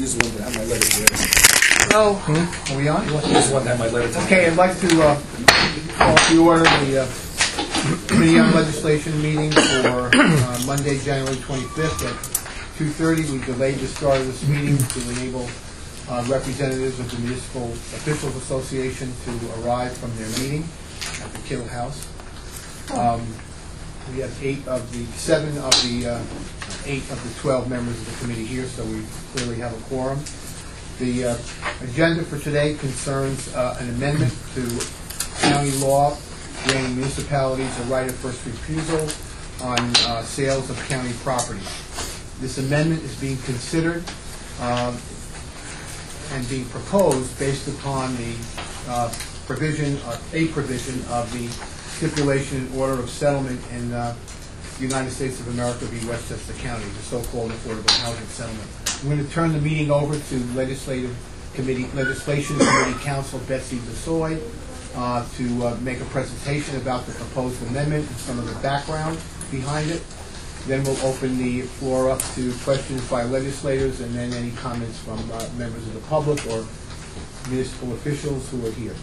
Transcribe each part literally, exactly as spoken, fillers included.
use the one that had my letter today. Oh, Hmm? Are we on? You want to use the one that had my letter today? Okay, I'd like to uh, call to order the uh, Committee on Legislation meeting for uh, Monday, January twenty-fifth at two thirty. We delayed the start of this meeting to enable uh, representatives of the Municipal Officials Association to arrive from their meeting at the Kittle House. Um, we have eight of the, seven of the uh, eight of the twelve members of the committee here, so we clearly have a quorum. The uh, agenda for today concerns uh, an amendment to county law granting municipalities a right of first refusal on uh, sales of county property. This amendment is being considered um, and being proposed based upon the uh, provision, uh, a provision of the stipulation and order of settlement in uh, the United States of America v. Westchester County, the so-called Affordable Housing Settlement. I'm going to turn the meeting over to Legislative Committee, Legislation Committee Counsel Betsy DeSoy uh, to uh, make a presentation about the proposed amendment and some of the background behind it. Then we'll open the floor up to questions by legislators and then any comments from uh, members of the public or municipal officials who are here.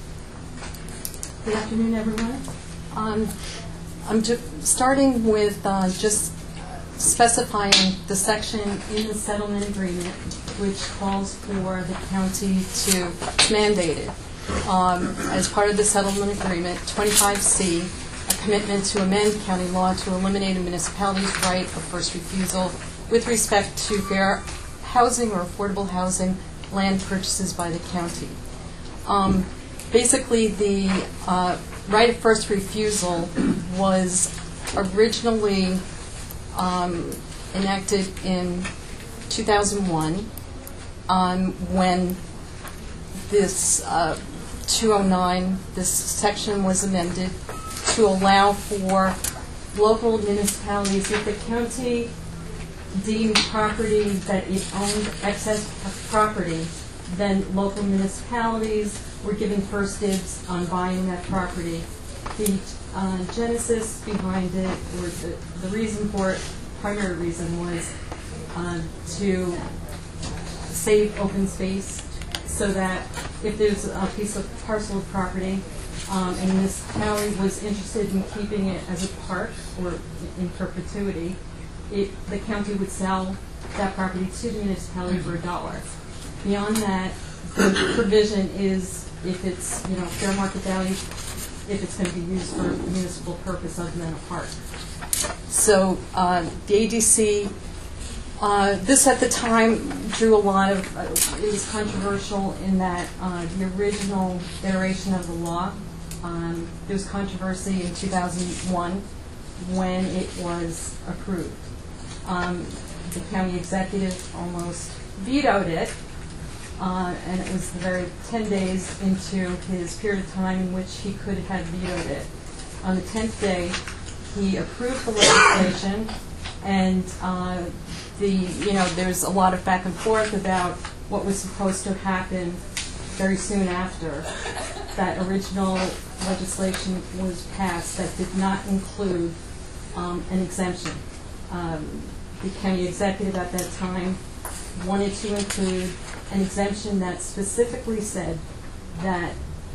good afternoon, everyone. Um, I'm ju starting with uh, just specifying the section in the settlement agreement which calls for the county to mandate it. Um, as part of the settlement agreement, twenty-five C, a commitment to amend county law to eliminate a municipality's right of first refusal with respect to fair housing or affordable housing land purchases by the county. Um, basically, the uh, right of first refusal was originally um, enacted in two thousand one um, when this uh, two oh nine, this section was amended to allow for local municipalities, if the county deemed property that it owned excess property, then local municipalities were given first dibs on buying that property. The uh, genesis behind it, or the, the reason for it, primary reason was uh, to save open space so that if there's a piece of parcel of property um, and the municipality was interested in keeping it as a park or in perpetuity, it, the county would sell that property to the municipality for a dollar. Beyond that, the provision is if it's, you know, fair market value, if it's going to be used for a municipal purpose other than a park. So uh, the A D C, uh, this at the time drew a lot of, uh, it was controversial in that uh, the original iteration of the law, um, there was controversy in two thousand one when it was approved. Um, the county executive almost vetoed it. Uh, and it was the very ten days into his period of time in which he could have vetoed it. On the tenth day, he approved the legislation, and uh, the you know there's a lot of back and forth about what was supposed to happen very soon after that original legislation was passed that did not include um, an exemption. Um, the county executive at that time wanted to include an exemption that specifically said that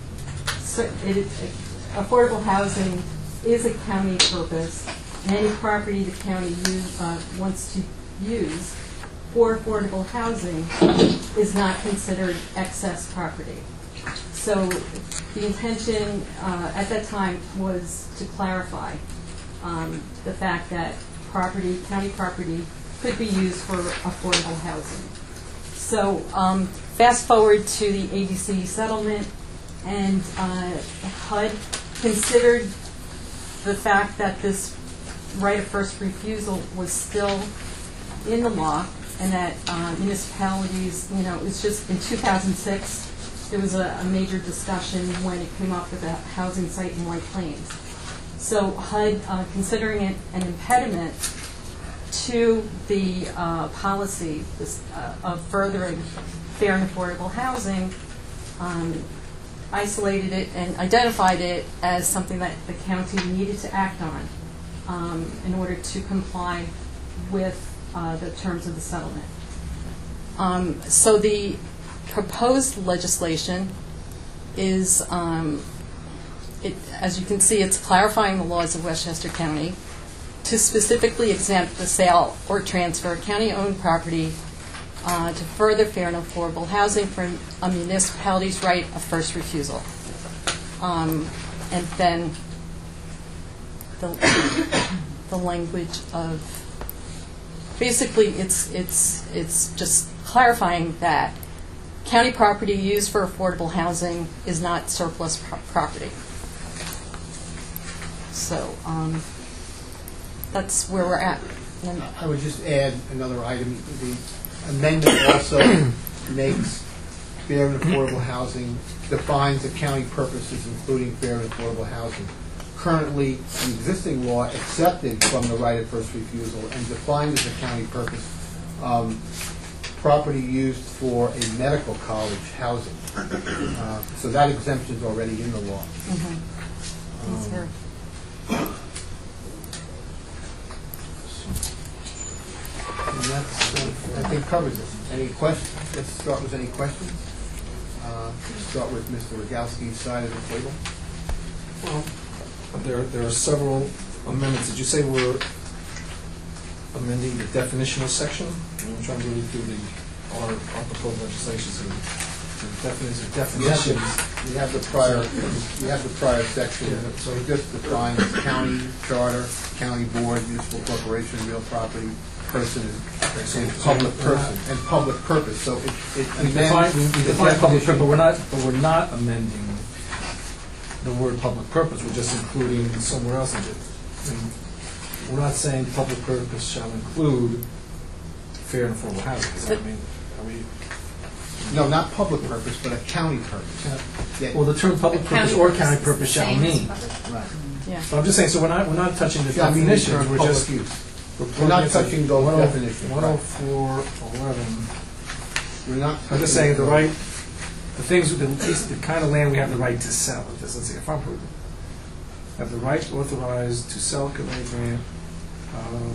it, it, affordable housing is a county purpose, and any property the county use, uh, wants to use for affordable housing is not considered excess property. So the intention uh, at that time was to clarify um, the fact that property, county property, could be used for affordable housing. So um, fast forward to the A D C settlement, and uh, H U D considered the fact that this right of first refusal was still in the law, and that uh, municipalities, you know, it was just in two thousand six, there was a, a major discussion when it came up with a housing site in White Plains. So H U D, uh, considering it an impediment to the uh, policy this, uh, of furthering fair and affordable housing, um, isolated it and identified it as something that the county needed to act on um, in order to comply with uh, the terms of the settlement. Um, So the proposed legislation is, um, it, as you can see, it's clarifying the laws of Westchester County to specifically exempt the sale or transfer of county-owned property uh, to further fair and affordable housing for a municipality's right of first refusal. Um, and then the, the language of, basically, it's it's it's just clarifying that county property used for affordable housing is not surplus pro- property. So um, that's where we're at. And I would just add another item. The amendment also makes fair and affordable housing, defines the county purposes, including fair and affordable housing. Currently, the existing law accepted from the right of first refusal and defined as a county purpose um, property used for a medical college housing. Uh, so that exemption is already in the law. Mm-hmm. That's very- And that's, uh, I think, covers it. Any questions? Let's start with any questions. Uh, Start with Mister Rogowski's side of the table. Well, there, there are several amendments. Did you say we're amending the definitional section? I'm trying to read through the, our, our proposed legislation, so the definitions, definitions. We have the prior, we have the prior section, Yeah. so it just defines county charter, county board, municipal corporation, real property, person, and public person, and public purpose, so it, it We define, amends we the define public purpose, definition. but we're not, but we're not amending the word public purpose, we're just including somewhere else in it. And we're not saying public purpose shall include fair and affordable housing, does that mean, are we? No, not public purpose, but a county purpose. Yeah. Well, the term public purpose or county purpose shall mean. Right. Yeah. But I'm just saying, so we're not, we're not touching the Shall mean the definitions, term we're public just. use. We're We're not plugging touching into those one oh- definitions, one oh four eleven. We're not. I'm just saying the right, the things, the, the kind of land we have the right to sell. Let's see, if I'm proven. Have the right authorized to sell, convey, grant, um,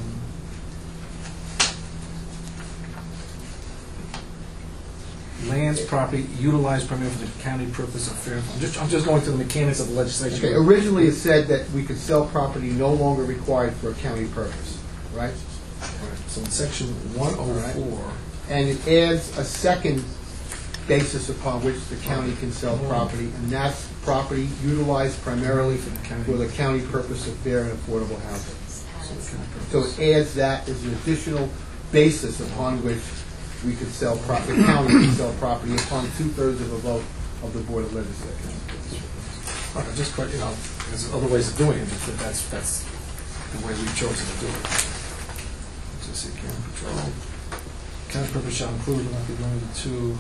lands, property utilized primarily for the county purpose of fair. I'm just, I'm just going through the mechanics of the legislation. Okay, originally it said that we could sell property no longer required for a county purpose, right? Right, so in section one oh four, And it adds a second basis upon which the county can sell property, and that's property utilized primarily For the county. for the county purpose of fair and affordable housing. so the county So purpose. it adds that as an additional basis upon which we could sell property, the county could sell property upon two-thirds of a vote of the Board of Legislature. All right, just quite, you know, there's other ways of doing it, but that's, that's the way we've chosen to do it. Let's just see, county control. County purpose shall include, but not be limited to,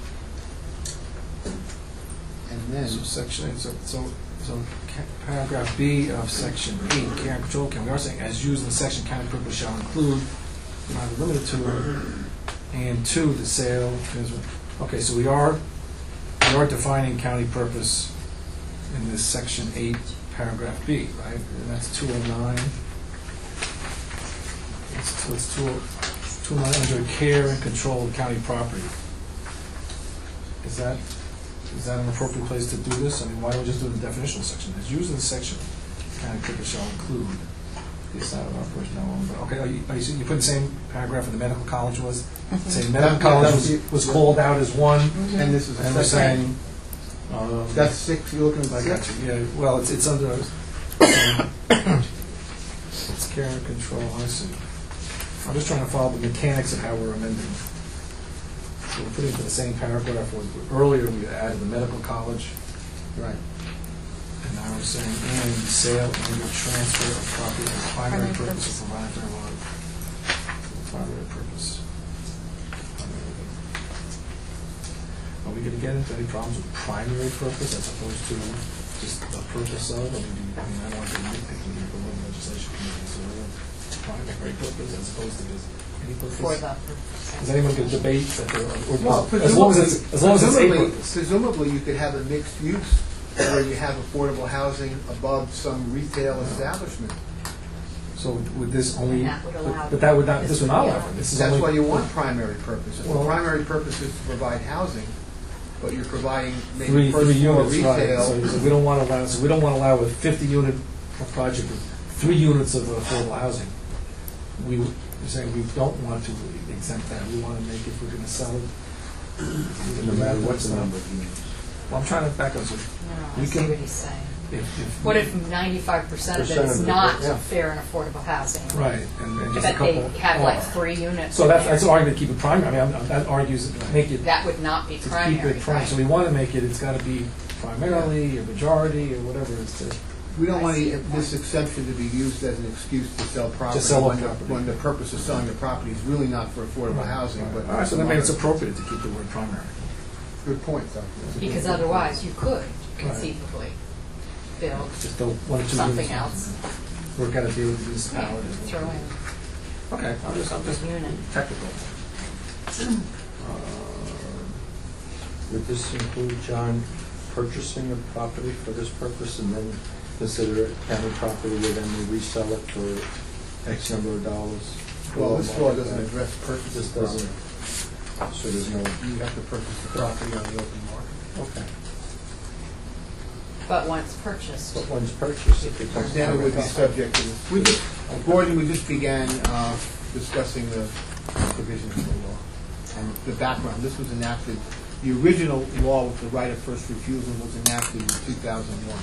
And then, so section, so, so, so ca- paragraph B of section eight, care and control, can we are saying, as used in section, county purpose shall include, but not be limited to, and two, the sale, transfer. Okay, so we are, we are defining county purpose in this section eight, paragraph B, right? And that's two oh nine. It's, so it's two oh nine under care and control of county property. Is that, is that an appropriate place to do this? I mean, why don't we just do the definitional section? It's used in the section, county purpose shall include the assignment of personnel owned by, okay, are you, are you, you put the same paragraph in the medical college was? Saying medical That- college that was, was- was called out as one, and this is and a they're second. saying, um, That's six, you're looking I at got six? you, yeah, well, it's, it's under, um, it's care and control, I see. I'm just trying to follow the mechanics of how we're amending. So we're putting into the same paragraph, where earlier we added the medical college, Right. and now we're saying, and the sale and the transfer of property for the primary Primary purpose of providing for one, primary purpose. Primary. Are we gonna get into any problems with primary purpose as opposed to just the purpose of? I mean, do you, I mean, I don't want to be nitpicking here, but what the legislation committee, so we're primary purpose as opposed to just any purpose? For the purpose. Is anyone gonna debate that there, or, Well, or, as long as it's, as long as it's a presumably- purpose? Presumably, you could have a mixed use where you have affordable housing above some retail establishment. So would this only, And that would allow but that would not, this would not this allow would it. This is That's only. why you want primary purposes. The Well- primary purpose is to provide housing, but you're providing maybe Three, first three floor units, right. So retail. so we don't want to allow, so we don't want to allow a fifty unit project with three units of affordable housing. We, we're saying we don't want to exempt that. We want to make, if we're going to sell it. No matter what the number of units. Well, I'm trying to back up. So No, We I see can- what he's saying. if, if. What if ninety-five percent of it Percent is of it, not yeah. fair and affordable housing? Right, and then just a But they couple. had like are. three units. So in that's, there. that's an argument to keep it primary. I mean, I'm- that argues, make it, That would not be to keep primary, it primary. So right? we want to make it, it's got to be primarily, or majority, or whatever it's to. We don't I want see any- your point. this exception to be used as an excuse to sell property. sell when the- property. When the purpose of selling the property is really not for affordable housing, but. All right, so then maybe it's appropriate to keep the word primary. Good point, though. That's a good Because point. otherwise you could conceivably build Just don't, one or two something units. else, Work out a deal with the municipality. throw in Okay, I'm just, I'm just a unit. technical. Uh, Would this include, John, purchasing a property for this purpose and then consider it county property and then we resell it for X number of dollars? Well, this law doesn't address purchase This of doesn't, property. so there's no, You have to purchase the property on the open market. okay. But once purchased, But once purchased, it becomes. Then it would be subject to this. We just, Gordon, we just began uh, discussing the provisions of the law and the background. This was enacted, the original law with the right of first refusal was enacted in two thousand one.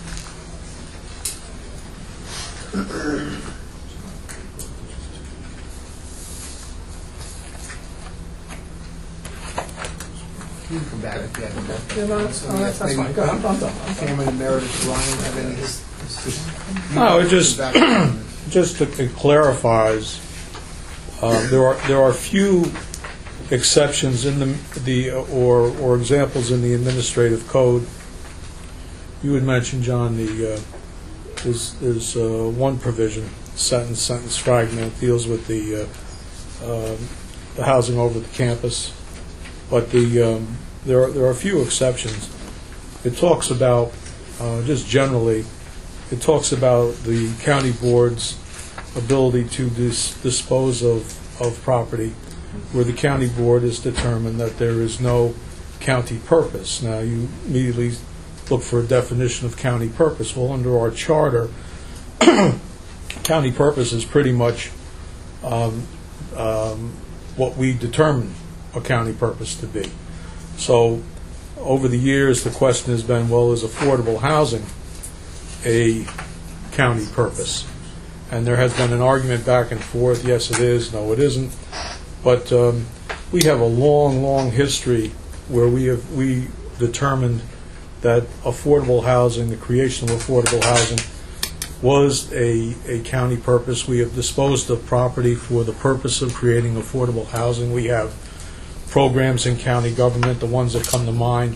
You can come back if you have any. Yeah, no, that's, oh, that's, that's fine. Go ahead, I'm, I'm done. I'm done. Chairman Emeritus Ryan, have any? No, it just- Background on this. Just to, it clarifies, uh, there are, there are few exceptions in the, the, or, or examples in the administrative code. You had mentioned, John, the, uh, there's, there's uh, one provision, sentence, sentence fragment, deals with the, uh, um, the housing over the campus. But the, um, there are, there are a few exceptions. It talks about, uh, just generally, it talks about the county board's ability to dis- dispose of, of property where the county board has determined that there is no county purpose. Now, you immediately look for a definition of county purpose. Well, under our charter, county purpose is pretty much um, um, what we determine a county purpose to be. So, over the years, the question has been, well, is affordable housing a county purpose? And there has been an argument back and forth, yes it is, no it isn't. But um, we have a long, long history where we have, we determined that affordable housing, the creation of affordable housing, was a, a county purpose. We have disposed of property for the purpose of creating affordable housing. We have programs in county government, the ones that come to mind,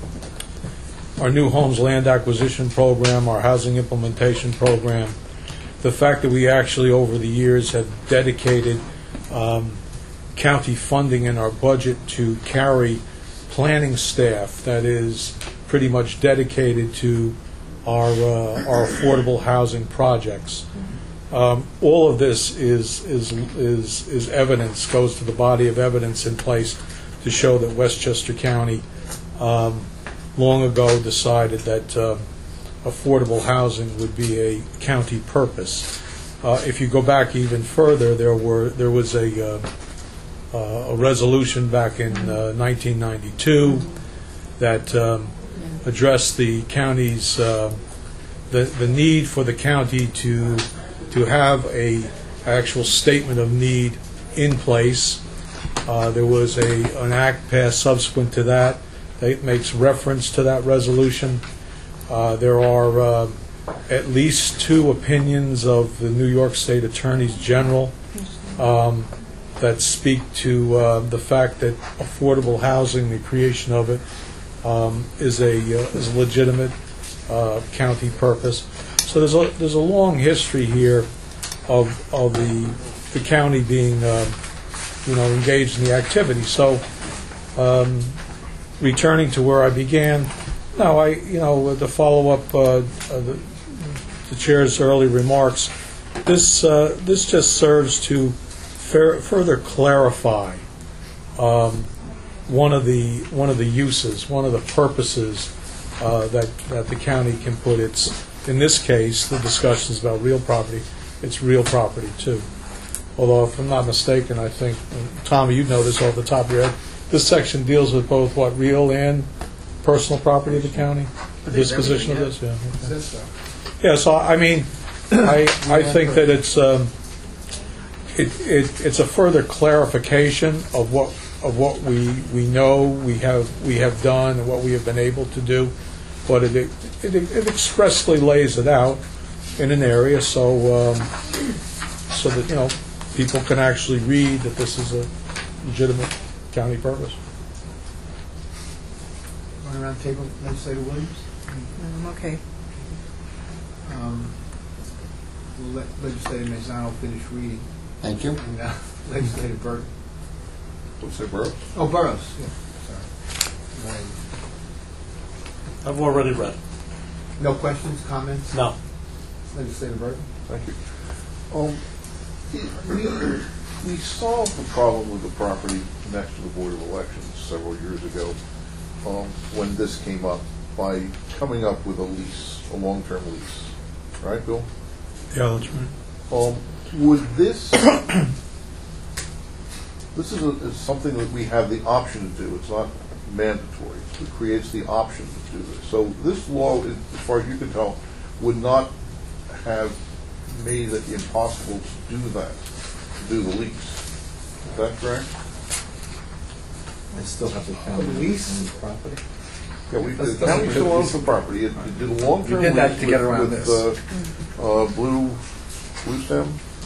our new homes land acquisition program, our housing implementation program, the fact that we actually over the years have dedicated um, county funding in our budget to carry planning staff that is pretty much dedicated to our uh, our affordable housing projects. Um, all of this is is is is evidence, goes to the body of evidence in place to show that Westchester County um, long ago decided that uh, affordable housing would be a county purpose. Uh, if you go back even further, there were there was a uh, uh, a resolution back in uh, nineteen ninety-two that um, addressed the county's uh, the the need for the county to to have a actual statement of need in place. Uh, there was a an act passed subsequent to that that makes reference to that resolution. Uh, there are uh, at least two opinions of the New York State Attorneys General um, that speak to uh, the fact that affordable housing, the creation of it, um, is a uh, is a legitimate uh, county purpose. So there's a there's a long history here of of the the county being uh, you know engaged in the activity. So um, returning to where I began. No, I, you know, to follow up uh, uh, the, the chair's early remarks, this, uh, this just serves to fer- further clarify um, one of the, one of the uses, one of the purposes uh, that, that the county can put its, in this case, the discussion is about real property, it's real property too. Although, if I'm not mistaken, I think, and Tommy, you know this off the top of your head, this section deals with both, what, real and personal property of the county? The disposition of this, yeah. okay. Says so. Yeah, so, I mean, I, I think that it's, um, it, it, it's a further clarification of what, of what we, we know, we have, we have done, and what we have been able to do, but it, it, it expressly lays it out in an area so, um, so that, you know, people can actually read that this is a legitimate county purpose. Going around the table, Legislator Williams? Um, Okay. Um, we'll let Legislator Mazzano finish reading. Thank you. And uh, Legislator Burton. What's that, Burrows? Oh, Burrows, yeah, sorry. Right. I've already read. No questions, comments? No. Legislator Burton? Thank you. Um, we, we solved the problem with the property next to the Board of Elections several years ago, um, when this came up, by coming up with a lease, a long-term lease. Right, Bill? Yeah, that's right. Um, would this, this is, a, is something that we have the option to do. It's not mandatory. It creates the option to do this. So this law, as far as you can tell, would not have made it impossible to do that, to do the lease. Is that correct? I still have the county The lease? own the property. Yeah, we, That's- the that's county a still good owns lease. the property. It it did a long-term We did that lease to get with- around with, this. uh, uh, Blue, Blue Stem?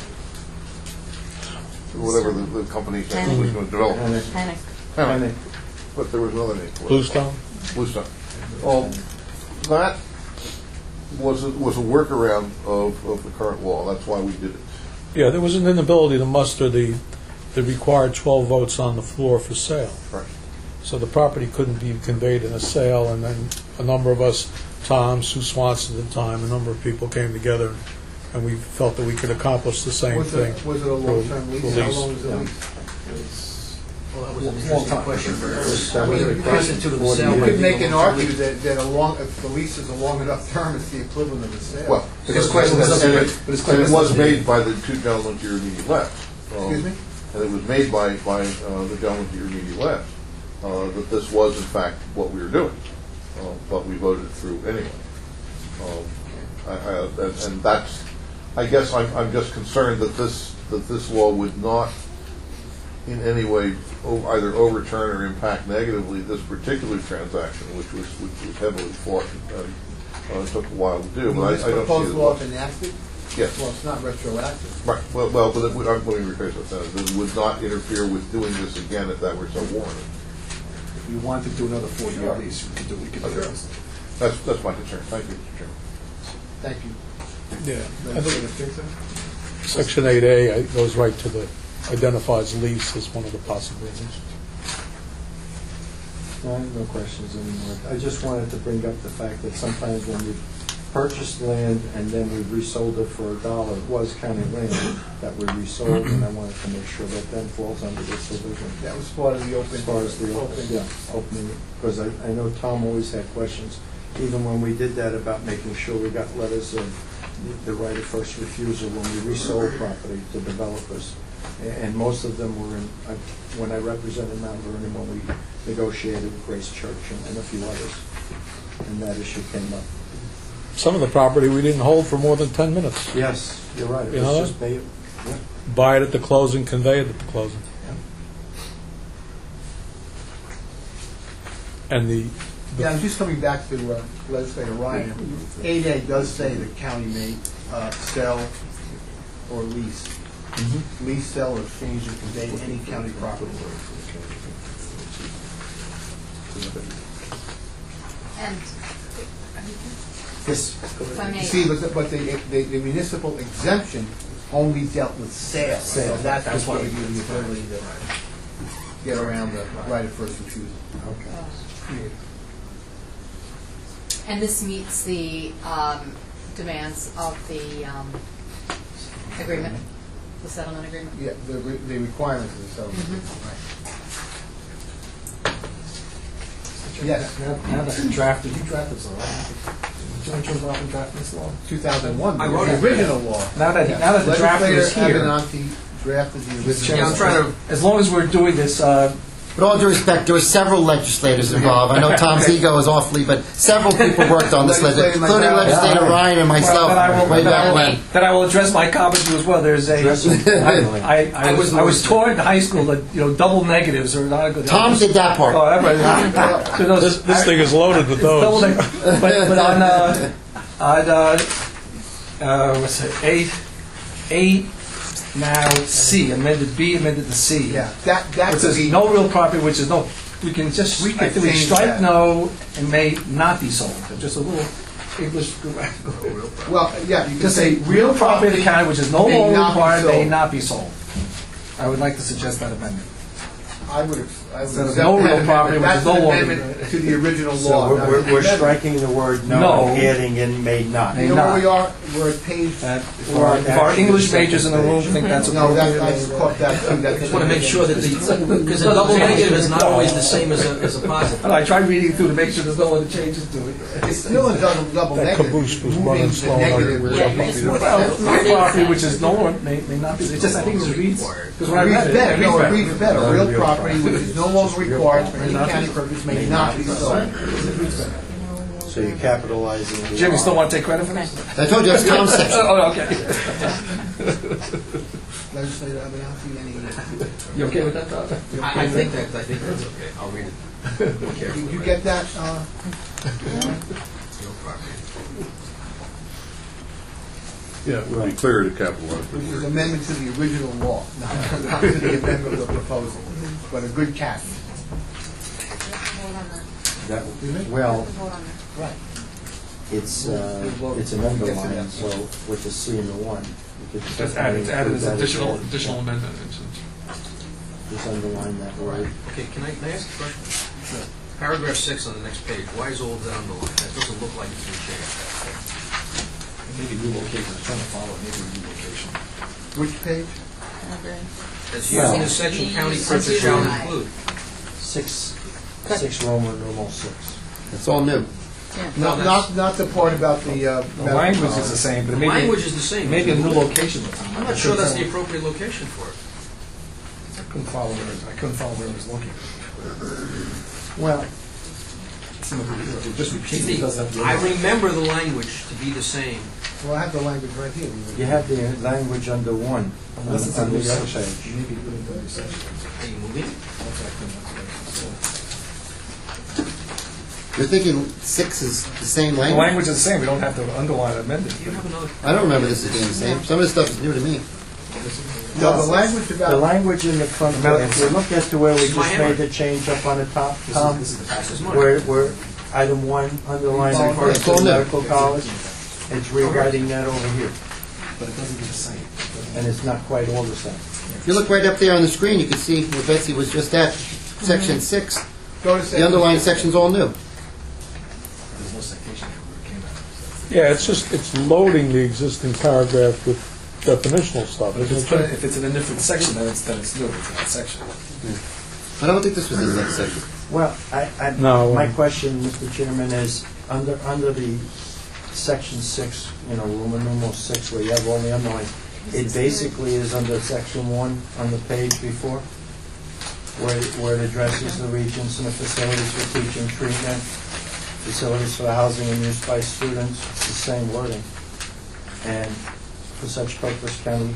Or whatever the, the company that was going to develop. And it- Panic. Panic. But there was another name for it. Bluestone? Bluestone. Um, that was a, was a workaround of, of the current law. That's why we did it. Yeah, there was an inability to muster the, the required twelve votes on the floor for sale. Right. So the property couldn't be conveyed in a sale, and then a number of us, Tom, Sue Swanson at the time, a number of people came together, and we felt that we could accomplish the same Was thing. it, was it a long-term lease? How Release. long was the Yeah. lease? Well, that was an interesting question for us. I mean, Whether it you constituted could- the You sale. could make an argument that, that a long, if the lease is a long enough term, it's the equivalent of a sale. Well, His question was- and it, but his and question it was- was made by the two gentlemen to your immediate left. Um, Excuse me? And it was made by, by uh, the gentleman to your immediate left, uh, that this was in fact what we were doing. Uh, But we voted it through anyway. Um, I, I, and and that's, I guess I'm, I'm just concerned that this, that this law would not in any way o- either overturn or impact negatively this particular transaction, which was, which was heavily fought and uh, took a while to do. But I, I This don't see proposed it. law is enacted? Yes. Well, it's not retroactive. Right, well, well, but it would, uh, let me rephrase that, it would not interfere with doing this again if that were so warranted. If you wanted to do another four-year lease, we could do, we could do Okay. this. That's, that's my concern, thank you, Mister Chairman. Thank you. Yeah. I Legislator think Pinto? Section eight A goes right to the, identifies lease as one of the possibilities. No, I have no questions anymore. I just wanted to bring up the fact that sometimes when we purchased land and then we resold it for a dollar, it was county land that we resold, and I wanted to make sure that then falls under this division. That was part of the open. As far as the open, yeah, opening, because I, I know Tom always had questions, even when we did that about making sure we got letters of the- the right of first refusal when we resold property to developers. A- And most of them were in, I- when I represented Mount Vernon, when we negotiated with Grace Church and and a few others, and that issue came up. Some of the property we didn't hold for more than ten minutes. Yes, you're right, it You know was that? just made, yeah. Buy it at the closing, convey it at the closing. And the, Yeah, I'm just coming back to uh, Legislator Ryan. eight A does say the county may uh, sell or lease. Lease, sell, or exchange or convey any county property. And Yes. if I may, See, but the, but the, the the municipal exemption only dealt with sales. So Sales. that- that's That's why what we we give the ability to get around the right of first refusal. Okay. and this meets the um, demands of the um, Agreement, the settlement agreement. Yeah, the, re- the requirements of the settlement. Yes. Now now that you drafted, you drafted this law, right? Did you involved in drafting this law? two thousand one, I wrote the it. original law. Now that, now that the draft is Legislator here. Abenanti drafted the Mister original. Chairman, I'm trying to, as long as we're doing this, uh, With all due respect, there were several legislators involved. I know Tom's ego is awfully, but several people worked on this legislation, including Legislator Ryan and myself, well, then I will, way then I back will- when. then I will address my comment to you as well. There's a, I, I, I was, I was taught in high school that, you know, double negatives are not a good. Tom did that part. Oh, everybody. So those- This, this thing is loaded with Double those. neg- But, but on, uh, on, uh, uh, what's it, eight, eight, now C, amended B, amended to C. Yeah, that, It that says would be, no real property, which is no, we can just, We I could think we change strike that. no and may not be sold. Just a little English grammatical. well, yeah, you can Just say say real property of the county which is no may longer not be required may sold. not be sold. I would like to suggest that amendment. I would, I would Instead of accept no that real property, amendment. which is no That's an longer- amendment to the original So law. we're- not we're, an we're amendment. striking the word no, No. and adding in may not. May You know not. where we are? We're at page, That if Or our, if our actually English the majors in the room think that's no, appropriate. that, I just caught that too. That's- Just want to make sure that the, because a double negative is not always the same as a, as a positive. I tried reading through to make sure there's no other changes to it. It's still a double, double That negative. caboose was Moving running the slow. negative. We're Yeah, jumping it's to the- more- Well, real property which is no longer, may, may not be, it's just, I think it just reads, because when I Reads read it, better, it no, it reads reads better. better. Real property which is no longer required for any county purpose may not be sold. So you're capitalizing the Jim, you law. still want to take credit for this? I told you, that's Tom's section. Oh, okay. Legislator Abenanti, any, You okay with that, Todd? I, I think that, I think that's okay. I'll read it did carefully. you get that? uh, Real property. Yeah, it would be clear to capitalize. Which is amendment to the original law, not not to the amendment of the proposal, but a good catch. That, well, Right. it's, uh, it's an underline, so with the C and the one. you could That's added, it's added as include that additional, as- additional amendment. Just underline that word. Okay, can I, can I ask a question? Paragraph six on the next page, why is all of that underlined? That doesn't look like it's been changed. Maybe new location, I'm trying to follow, maybe new location. Which page? As used in this section, county purpose shall include. Six, six Roman numeral six. It's all new. Not, not, not the part about the, uh. The language is the same, but The maybe, language is the same. maybe a new location. I'm not sure that's the appropriate location for it. I couldn't follow where, it- I couldn't follow where it was looking. Well, Just repeat it, it doesn't have to be. I remember the language to be the same. Well, I have the language right here. you have the language under one, on Unless it's a on new the other section. page. Maybe put it in the new section. Are you moving? That's what I couldn't- that's what You're thinking six is the same I- The language? language is the same, we don't have to underline or amend it. Do you have another? I don't remember this as being the same. Some of this stuff is new to me. No, the language The about, language in the front, if you look at to where we This is my just made the change up on the top, This Tom, is, this is the This is mine. where, where item one, underlined Oh, refers it's all to new. medical college, it's rewriting that over here, but it doesn't get the same. and it's not quite all the same. If you look right up there on the screen, you can see where Betsy was just at, section six. go to. The underlying section's all new. There's no citation for where it came out. Yeah, it's just, it's loading the existing paragraph with definitional stuff. But if it's, isn't it? if it's in a different section, then it's, then it's new, it's in that section. I don't think this was in that section. Well, I, I, No. my question, Mister Chairman, is, under, under the section six, you know, Roman numeral six, where you have all the underlines, it basically is under section one on the page before, where, where it addresses the regions and the facilities for teaching, treatment, facilities for housing and use by students, it's the same wording. And for such purpose, county,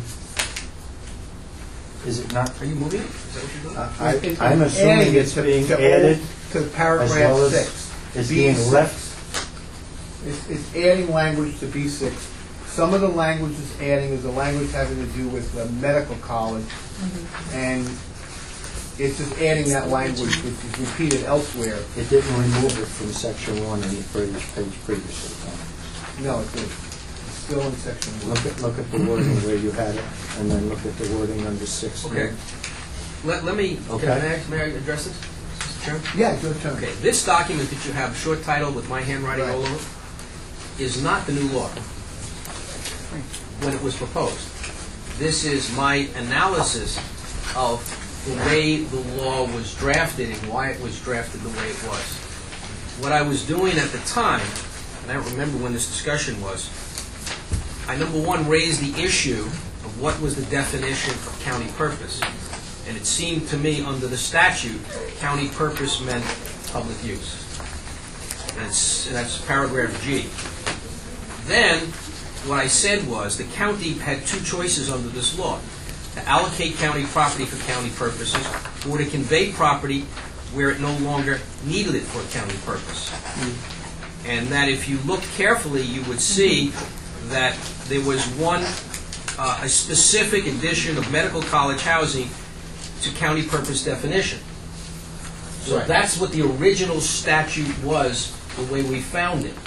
is it not? Are you moving? Is that what you're doing? I, It's I'm assuming adding it's to- being to all- added To as paragraph well as six. it's B being six. left. It's, it's adding language to B six. Some of the language it's adding is the language having to do with the medical college, and it's just adding that language, which is repeated elsewhere. It didn't remove it from section one on the previous page previously. No, it's, it's still in section one. Look at, look at the wording where you had it, and then look at the wording under six. Okay. Let, let me, Okay. okay, may I, may I address this, Mister Chairman? Yeah, your turn. Okay, this document that you have, short title with my handwriting all Right. over, is not the new law. when it was proposed. This is my analysis of the way the law was drafted and why it was drafted the way it was. What I was doing at the time, and I don't remember when this discussion was, I, number one, raised the issue of what was the definition of county purpose. And it seemed to me, under the statute, county purpose meant public use. And it's, and that's paragraph G. Then, what I said was, the county had two choices under this law: to allocate county property for county purposes, or to convey property where it no longer needed it for a county purpose. And that if you looked carefully, you would see that there was one, uh, a specific addition of medical college housing to county purpose definition. So Right. that's what the original statute was, the way we found it.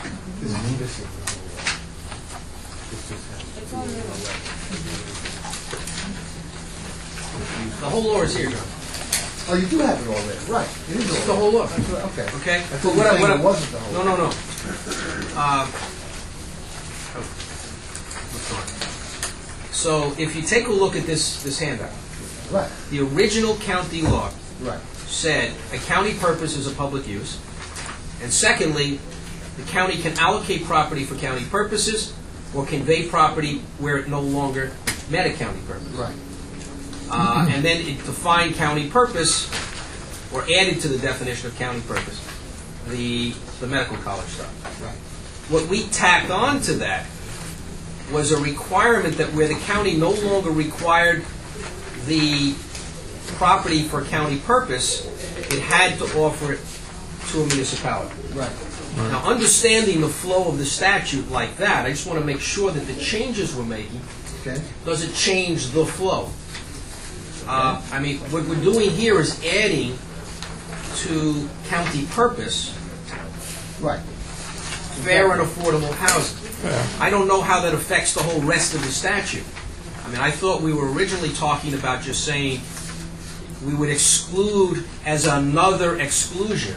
The whole law is here, John. Oh, you do have it all there, right. It is It's all the whole law. That's what- Okay. Okay? I thought But you what were I- saying what I- it wasn't the whole. No, no, no. Uh, oh, what's on? So if you take a look at this, this handout, Right, the original county law right. said a county purpose is a public use, and secondly, the county can allocate property for county purposes or convey property where it no longer met a county purpose. Right. Uh, and then it defined county purpose, or added to the definition of county purpose, the, the medical college stuff. Right. What we tacked on to that was a requirement that where the county no longer required the property for county purpose, it had to offer it to a municipality. Right. Now, understanding the flow of the statute like that, I just want to make sure that the changes we're making Okay. doesn't change the flow. Uh, I mean, what we're doing here is adding to county purpose Right. fair and affordable housing. I don't know how that affects the whole rest of the statute. I mean, I thought we were originally talking about just saying we would exclude as another exclusion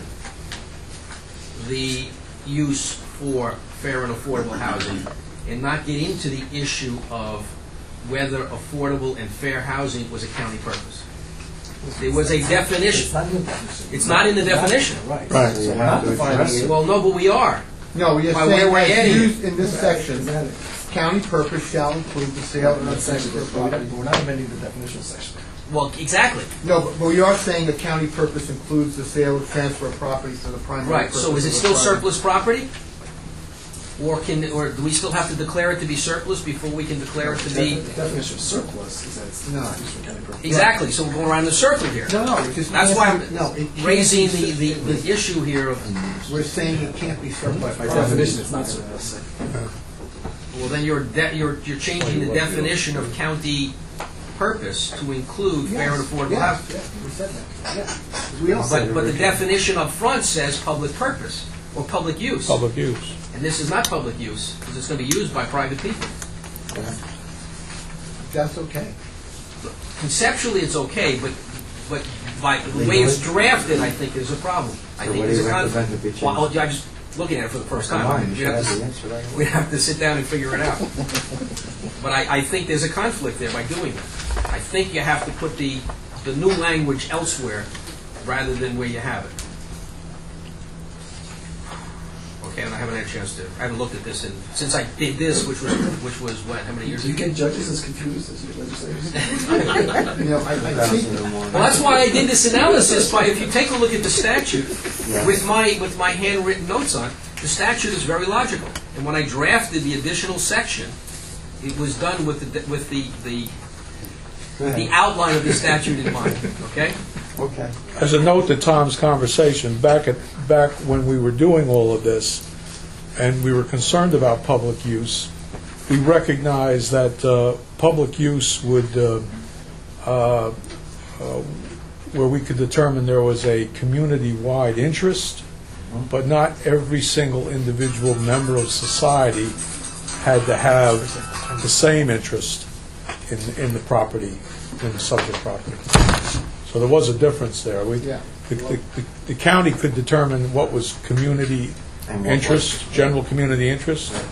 the use for fair and affordable housing and not get into the issue of whether affordable and fair housing was a county purpose. There was a definition. It's not in the definition. It's not in the definition. Right. Right. So we're not defining it. Well, no, but we are. No, we're just Why, saying, where we're as adding it. used in this section, county purpose shall include the sale of Not section, section but we're property. not- we're not amending the definitional section. Well, exactly. No, but but we are saying the county purpose includes the sale or transfer of property for the primary Right, purpose. so is it of the still private- surplus property? Or can, or do we still have to declare it to be surplus before we can declare it to be? The definition of surplus is that it's No. not used for county purposes. Exactly, so we're going around the circle here. No, no, it just. That's why I'm No, it can't raising be the, sur- the, the issue here of, We're saying it can't be surplus. By property. definition, it's not surplus. well, then you're, de- you're, you're changing the definition of county purpose to include fair and Yes, affordable yes, housing. yes, we said that, yeah. We all said But, but the definition up front says public purpose, or public use. Public use. And this is not public use, because it's going to be used by private people. That's okay. Conceptually, it's okay, but, but by the way it's drafted, I think there's a problem. I think there's a conflict. Well, oh, I'm just looking at it for the first time. We'd have to- We'd have to sit down and figure it out. But I, I think there's a conflict there by doing that. I think you have to put the, the new language elsewhere rather than where you have it. Okay, and I haven't had a chance to, I haven't looked at this, and since I did this, which was, which was what, how many years Do you ago? get judges as confused as you legislators? You know, I, I think, Well, that's why I did this analysis, by, if you take a look at the statute, with my, with my handwritten notes on, the statute is very logical. And when I drafted the additional section, it was done with the, with the, the, the outline of the statute in mind, okay? Okay. As a note to Tom's conversation, back at, back when we were doing all of this, and we were concerned about public use, we recognized that uh, public use would, uh, uh, uh, where we could determine there was a community-wide interest, but not every single individual member of society had to have the same interest in, in the property, in the subject property. So there was a difference there. We, Yeah. the, the, the county could determine what was community And what interest, general community interest,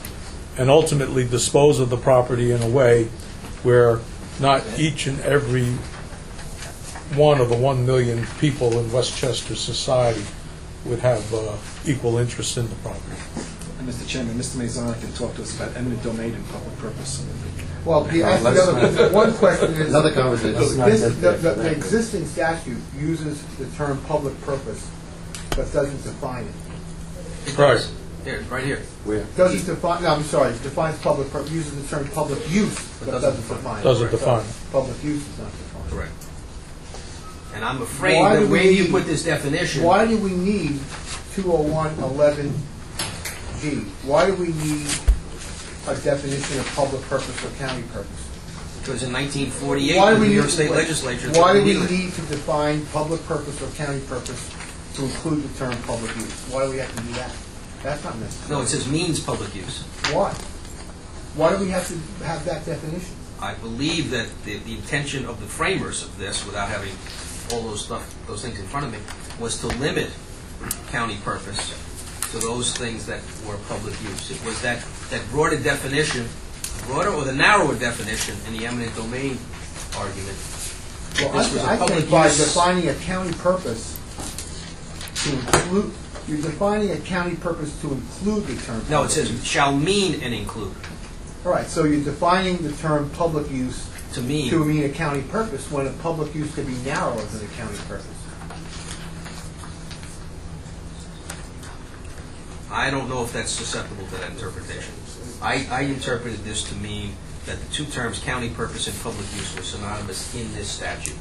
and ultimately dispose of the property in a way where not each and every one of the one million people in Westchester society would have uh, equal interest in the property. And Mister Chairman, Mister Mazzoni can talk to us about eminent domain and public purpose. Well, the, actually, the other, one question is... Another conversation. This, the, the, the existing statute uses the term public purpose, but doesn't define it. It Right. does. Here, right here. Doesn't define, no, I'm sorry, defines public purpose, uses the term public use, but But doesn't doesn't define it. Doesn't define it. Public use is not defined. Correct. And I'm afraid Why the do we way you need- put this definition, Why do we need two oh one eleven G? Why do we need a definition of public purpose or county purpose? because in nineteen forty-eight, Why the do we New York need- State wait, Legislature Why do took we the lead. need to define public purpose or county purpose to include the term public use? Why do we have to do that? That's not necessary. No, it says means public use. Why? Why do we have to have that definition? I believe that the, the intention of the framers of this, without having all those stuff, those things in front of me, was to limit county purpose to those things that were public use. It was that, that broader definition, broader or the narrower definition in the eminent domain argument. Well, This was a I, I public think by use- defining a county purpose to include, you're defining a county purpose to include the term. No, it public says use. shall mean and include, All right, so you're defining the term public use to mean. to mean a county purpose when a public use could be narrower than a county purpose. I don't know if that's susceptible to that interpretation. I, I interpreted this to mean that the two terms, county purpose and public use, were synonymous in this statute.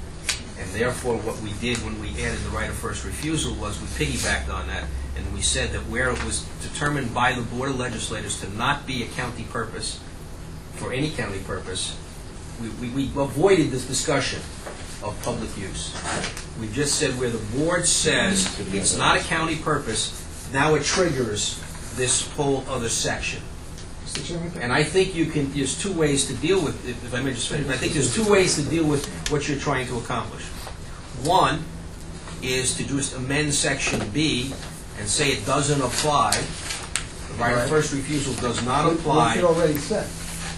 And therefore, what we did when we added the right of first refusal was we piggybacked on that, and we said that where it was determined by the Board of Legislators to not be a county purpose, for any county purpose, we, we, we avoided this discussion of public use. We just said where the board says it's not a county purpose, now it triggers this whole other section. Mister Chairman? And I think you can, there's two ways to deal with, if if I may just finish, I think there's two ways to deal with what you're trying to accomplish. One is to just amend section B and say it doesn't apply, the right of first refusal does not What's apply it already said?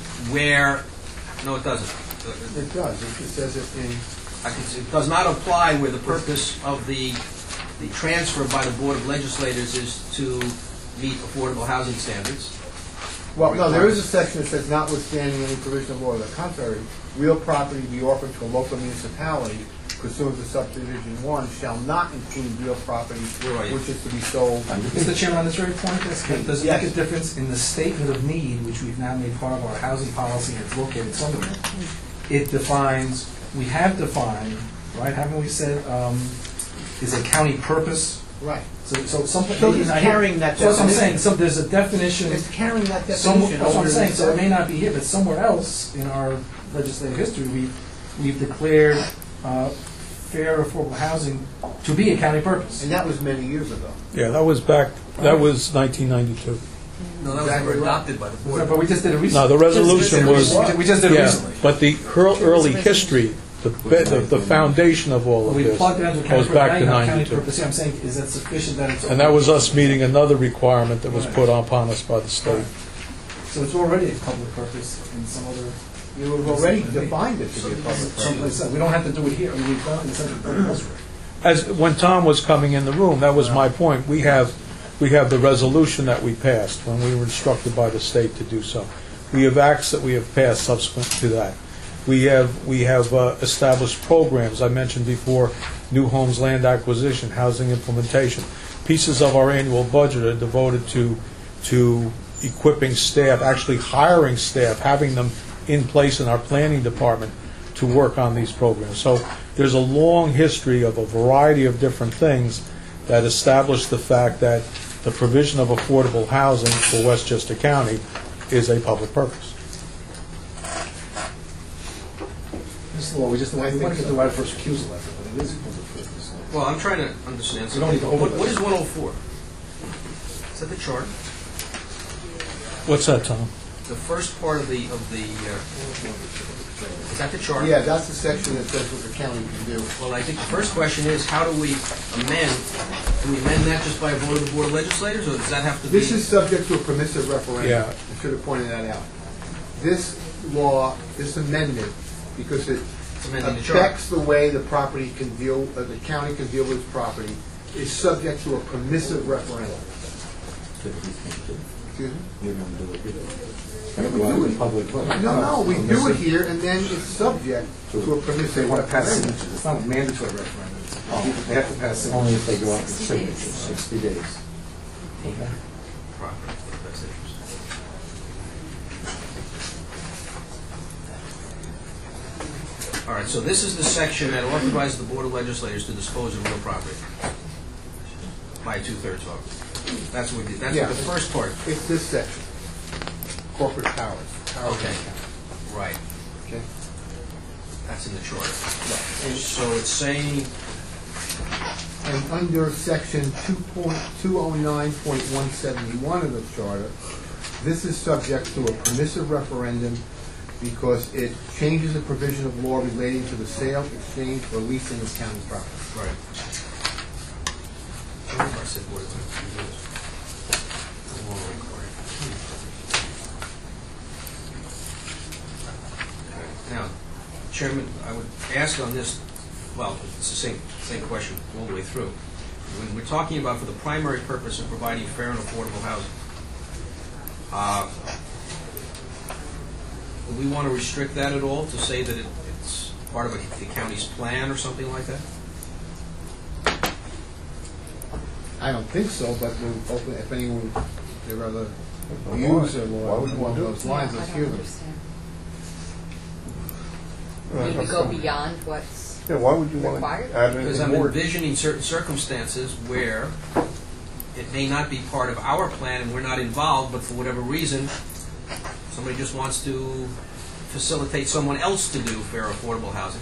where, no it doesn't. It does, it it says it in, I can- It does not apply where the purpose of the, the transfer by the Board of Legislators is to meet affordable housing standards. well, no, there is a section that says notwithstanding any provision of law to the contrary, real property be offered to a local municipality pursuant to subdivision one shall not include real property Where are you? which is to be sold. Mister Chairman, on this very point, does does it make a Yes. difference in the statement of need, which we've now made part of our housing policy and it's located somewhere? It defines, we have defined, right, haven't we said, um, is a county purpose? Right. So, so some. So it's carrying that So that's what I'm definition. saying, some, there's a definition. It's carrying that Some, definition that's what over I'm to saying, the so it may statute. not be here, but somewhere else in our legislative history, we, we've declared uh, fair, affordable housing to be a county purpose. And that was many years ago. Yeah, that was back, that was nineteen ninety-two. No, that was Exactly never right. adopted by the Board. But we just did it No, recently. the resolution was, We did- We just did it yeah, recently. but the hur- early history, the the the foundation of all of We this plugged into county goes purpose, back now to you have county ninety-two. purpose. Yeah, I'm saying, is that sufficient that it's... And that was us meeting another requirement that was put upon us by the state. So it's already a public purpose in some other... You have already defined it to be a public Someplace purpose. else. We don't have to do it here, I mean, we've done it in such a public elsewhere. As, when Tom was coming in the room, that was my point. We have, we have the resolution that we passed when we were instructed by the state to do so. We have acts that we have passed subsequent to that. We have, we have uh, established programs, I mentioned before, new homes, land acquisition, housing implementation. Pieces of our annual budget are devoted to, to equipping staff, actually hiring staff, having them in place in our planning department to work on these programs. So there's a long history of a variety of different things that establish the fact that the provision of affordable housing for Westchester County is a public purpose. This is the law, we just, we I want think to get so. the right of first refusal after, but it is a public purpose. Well, I'm trying to understand We don't need something. to What, overlay. what is one oh four? Is that the chart? What's that, Tom? the first part of the, of the, uh, is that the chart? Yeah, that's the section that says what the county can do. Well, I think the first question is, how do we amend? Do we amend that just by a vote of the Board of Legislators, or does that have to be? This is subject to a permissive referendum. Yeah. I should have pointed that out. This law, this amendment, because it It's amending the chart. affects the way the property can deal, uh, the county can deal with its property, is subject to a permissive referendum. Excuse me? You don't do it. Yeah, we do it. Public vote. No, no, we do it here, and then it's subject to a They permissive want to pass referendum. signatures. It's not a mandatory referendum. They have to pass signatures. Only if they go out for sixty days. signatures, sixty days. Okay. Property for the best interest. All right, so this is the section that authorizes the Board of Legislators to dispose of real property by a two-thirds vote. That's what we did. That's Yeah. the first part. It's this section, corporate powers. powers of the Okay. county. Right. Okay. That's in the charter. And- So it's saying, And under section two point two oh nine point one seventy-one of the charter, this is subject to a permissive referendum because it changes a provision of law relating to the sale, exchange, or leasing of county property. right. I said Board of Legislators. I'm all recording. Now, Chairman, I would ask on this, well, it's the same, same question all the way through. When we're talking about for the primary purpose of providing fair and affordable housing, uh, do we want to restrict that at all, to say that it, it's part of a, the county's plan or something like that? I don't think so, but we'll open, if anyone, there are other Why? views or Why law would you along want to do those it? lines, I let's don't hear them. understand. Need we go beyond what's Yeah, why would you want required? to add Because anything I'm more? envisioning certain circumstances where it may not be part of our plan and we're not involved, but for whatever reason, somebody just wants to facilitate someone else to do fair, affordable housing.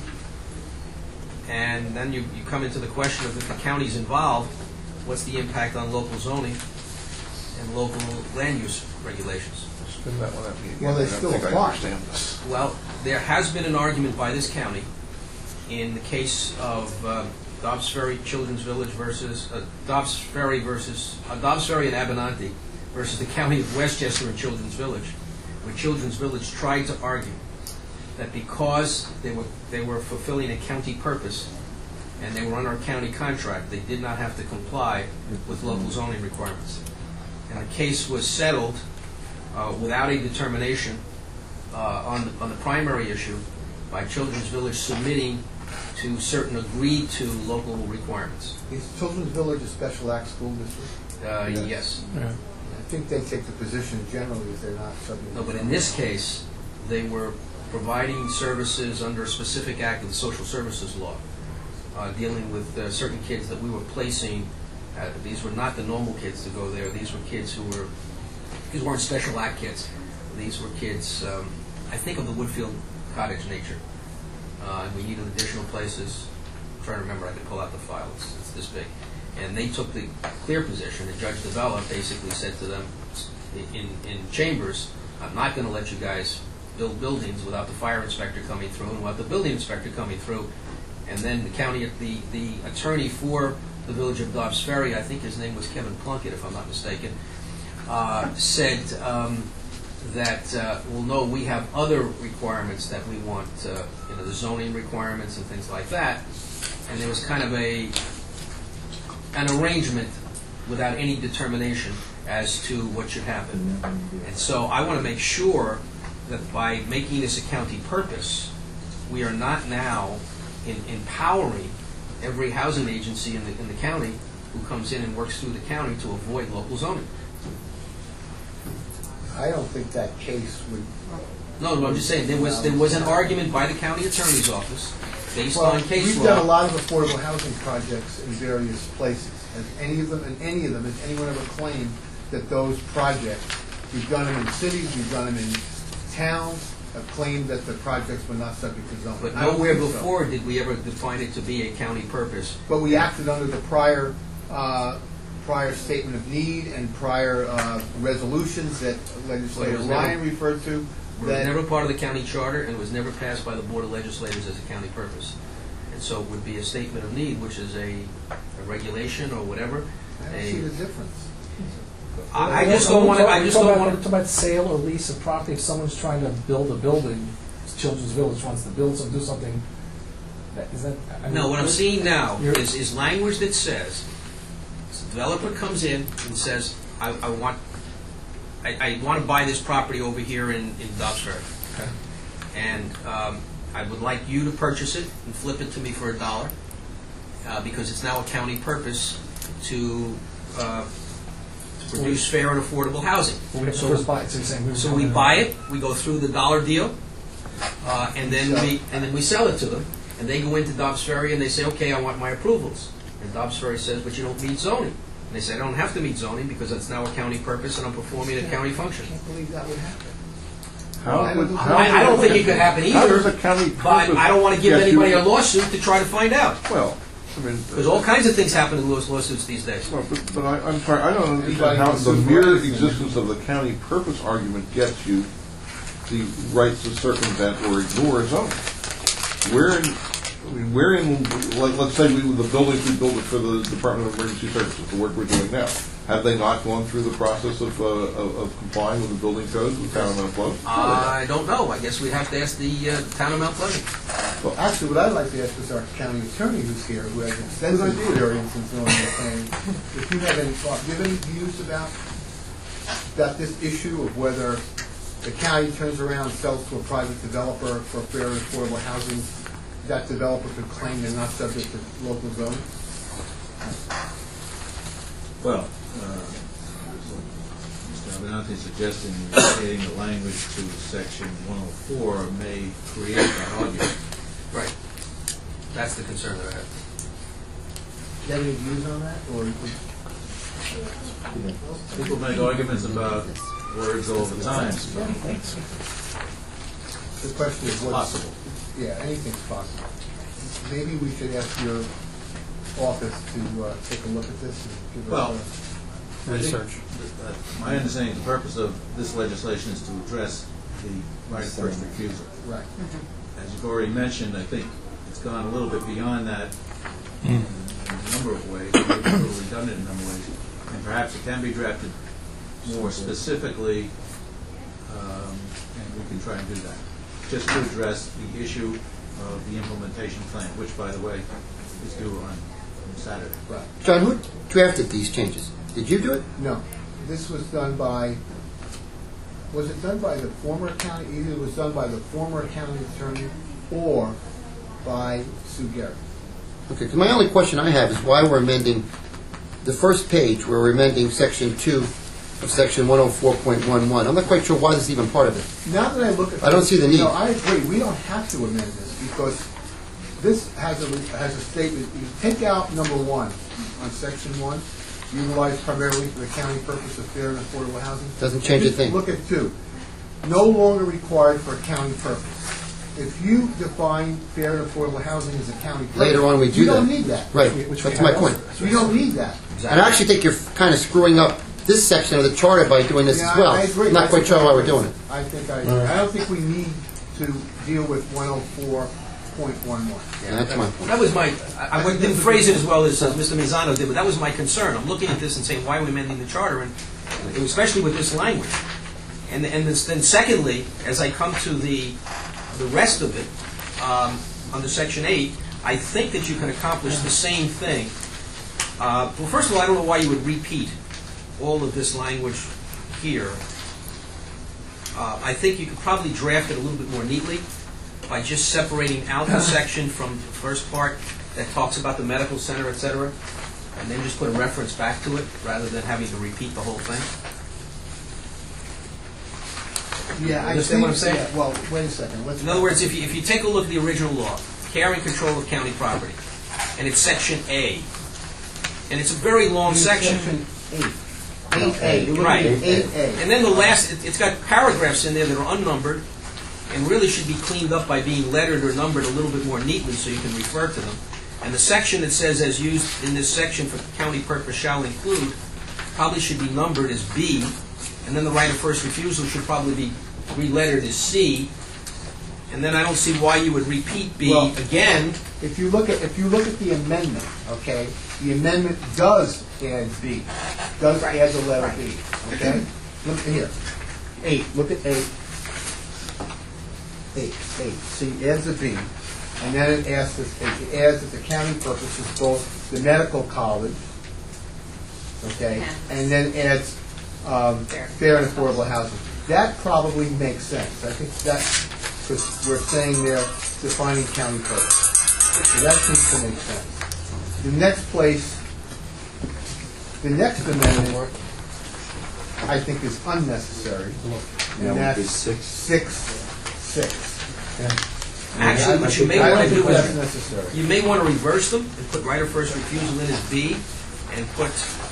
And then you, you come into the question of if the county's involved, what's the impact on local zoning and local land use regulations? Spin that one at me again. Well, they I don't still think I apply. understand this. Well, there has been an argument by this county in the case of uh, Dobbs Ferry Children's Village versus, uh, Dobbs Ferry versus, uh, Dobbs Ferry and Abenante versus the county of Westchester and Children's Village, where Children's Village tried to argue that because they were, they were fulfilling a county purpose and they were under a county contract, they did not have to comply with local zoning requirements. And the case was settled uh, without a determination uh, on, on the primary issue by Children's Village submitting to certain agreed-to local requirements. Is Children's Village a special act school district? Uh, Yes. Yes. Yeah. I think they take the position generally that they're not subject to... No, but in this case, they were providing services under a specific act of the Social Services Law, uh, dealing with uh, certain kids that we were placing. Uh, these were not the normal kids to go there. These were kids who were, these weren't special act kids. These were kids, um, I think of the Woodfield Cottage nature. Uh, and we needed additional places. I'm trying to remember, I could pull out the file, it's, it's this big. And they took the clear position, and Judge DeVella basically said to them in, in chambers, I'm not going to let you guys build buildings without the fire inspector coming through and without the building inspector coming through. And then the county, the, the attorney for the village of Dobbs Ferry, I think his name was Kevin Plunkett, if I'm not mistaken, uh, said um, that, uh, well, no, we have other requirements that we want, uh, you know, the zoning requirements and things like that. And there was kind of a an arrangement without any determination as to what should happen. And so I want to make sure that by making this a county purpose, we are not now in, empowering every housing agency in the, in the county who comes in and works through the county to avoid local zoning. I don't think that case would... No, no, I'm just saying, there was, there was an argument by the county attorney's office based Well, on case we've law. done a lot of affordable housing projects in various places. Has any of them, and any of them, has anyone ever claimed that those projects, we've done them in cities, we've done them in towns, have claimed that the projects were not subject to zoning? But I don't nowhere think so. before did we ever define it to be a county purpose. But we acted under the prior uh, prior statement of need and prior uh, resolutions that legislator Well, it was never- Ryan referred to. It was That never part of the county charter, and it was never passed by the Board of Legislators as a county purpose. And so it would be a statement of need, which is a a regulation or whatever. I don't see a- the difference. I I just don't want to, I just don't want to. Talk about sale or lease of property, if someone's trying to build a building, Children's Village wants to build some, do something, that- is that? I to... mean, No, what I'm seeing now you're- is, is language that says, the developer comes in and says, I, I want, I, I want to buy this property over here in, in Dobbs Ferry. Okay. And um, I would like you to purchase it and flip it to me for a dollar, uh, because it's now a county purpose to, uh, to produce fair and affordable housing. Well, we have to So- first buy it, so you're saying we. So we buy it, we go through the dollar deal, uh, and then we and then we sell it to them, and they go into Dobbs Ferry and they say, okay, I want my approvals. And Dobbs Ferry says, but you don't meet zoning. And they say, I don't have to meet zoning because it's now a county purpose and I'm performing a county function. I can't believe that would happen. How I would- don't- how I, I don't think it could happen How does either, a county but purpose I don't want to give get you- anybody a lawsuit to try to find out. Well, I mean... Because all kinds of things happen in law- lawsuits these days. Well, but, but I, I'm sorry, I don't Anybody understand how who's the sued mere for anything. existence of the county purpose argument gets you the right to circumvent or ignore zoning. Where in, I mean, where in, let, let's say we, the buildings we built it for the Department of Emergency Services, the work we're doing now, have they not gone through the process of, uh, of, of complying with the building codes with town of Mount Pleasant? I don't know. I guess we'd have to ask the uh, town of Mount Pleasant. Well, actually, what I'd like to ask is our county attorney who's here, who has extensive experience in zoning and planning, if you have any thought, do you have any views about, about this issue of whether the county turns around and sells to a private developer for fair and affordable housing, that developer could claim they're not subject to local zoning? Well, uh, Mister Abernathy is suggesting that adding the language to section one oh four may create that argument. Right. That's the concern that I have. Do you have any views on that, or? People make arguments about words all the time. The question is what's... Possible. Yeah, anything's possible. Maybe we should ask your office to uh, take a look at this and give Well, us I think that- that my understanding, the purpose of this legislation is to address the right of first refusal. a... Right. As you've already mentioned, I think it's gone a little bit beyond that in a number of ways, maybe a little redundant in a number of ways, and perhaps it can be drafted more specifically, um, and we can try and do that, just to address the issue of the implementation plan, which, by the way, is due on on Saturday. Right. John, who drafted these changes? Did you do it? No, this was done by, was it done by the former county, either it was done by the former county attorney or by Sue Garrett. Okay, 'cause my only question I have is why we're amending the first page, where we're amending section two of section one oh four point one one. I'm not quite sure why this is even part of it. Now that I look at... I don't see the need. No, I agree, we don't have to amend this, because this has a, has a statement, you take out number one on section one, utilized primarily for the county purpose of fair and affordable housing. Doesn't change a Just thing. Look at two, no longer required for a county purpose. If you define fair and affordable housing as a county purpose... Later on, we do You don't that. need that. Right, Which we that's have my also. point. You don't need that. And I actually think you're kind of screwing up this section of the charter by doing this Yeah, as well. I agree. I'm not I quite think sure I why we're agree. doing it. I think I agree. I don't think we need to deal with one oh four point one one. Yeah, that's my point. That was my, I, I didn't phrase it as well as uh, Mister Mazzano did, but that was my concern. I'm looking at this and saying, why are we amending the charter, and especially with this language. And, and this, then secondly, as I come to the, the rest of it, um, under section eight, I think that you can accomplish the same thing. Uh, well, first of all, I don't know why you would repeat all of this language here. Uh, I think you could probably draft it a little bit more neatly by just separating out the section from the first part that talks about the medical center, et cetera, and then just put a reference back to it rather than having to repeat the whole thing. Yeah, I Understand what I'm think- saying? yeah, Well, wait a second. Let's In other words, if you, if you take a look at the original law, care and control of county property, and it's section A, and it's a very long section. Section eight. Eight A. You're looking Right. at eight A. And then the last, it- it's got paragraphs in there that are unnumbered and really should be cleaned up by being lettered or numbered a little bit more neatly so you can refer to them. And the section that says as used in this section for county purpose shall include probably should be numbered as B, and then the right of first refusal should probably be re-lettered as C, and then I don't see why you would repeat B Well, again. If you look at, if you look at the amendment, okay, the amendment does add B, does add the letter B, okay? Look here, eight, look at eight. Eight, eight, see, it adds a B, and then it adds, this- it adds that the county purposes both the medical college, okay, and then adds um, Fair. fair and affordable housing. That probably makes sense. I think that, because we're saying there, defining county purpose. So that seems to make sense. The next place, the next amendment, I think is unnecessary. That And would be that's six. six, six. Actually, what you may I want don't to think do that's is, necessary. you may want to reverse them and put right of first refusal in as B, and put,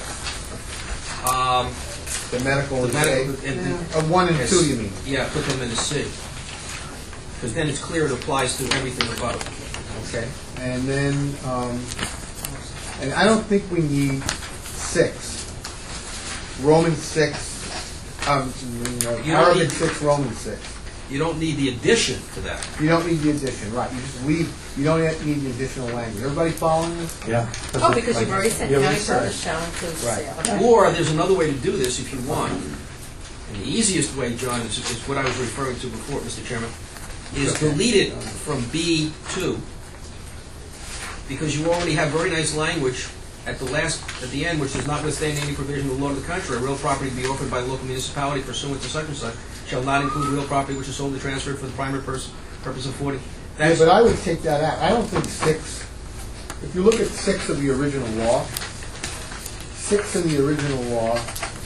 um, The medical the is medical, A. and the- Uh, one and as- two, you mean? Yeah, put them in as C. Because then it's clear it applies to everything above. Okay. And then, um, and I don't think we need six. Roman six, um, you know, You don't Arabic need- six, Roman six. You don't need the addition to that. You don't need the addition, right? You just leave, you don't have- need the additional language. Everybody following this? Yeah. Oh, because you've already said Yeah, we county said purpose it. shall include Right. sale. Or there's another way to do this if you want. And the easiest way, John, is, is what I was referring to before, Mister Chairman, is delete it from B two, because you already have very nice language at the last, at the end, which is notwithstanding any provision of the law to the contrary, real property to be offered by the local municipality pursuant to such and such shall not include real property which is solely transferred for the primary pers- purpose of affording. Yeah, That's, but I would take that out. I don't think six, if you look at six of the original law, six in the original law,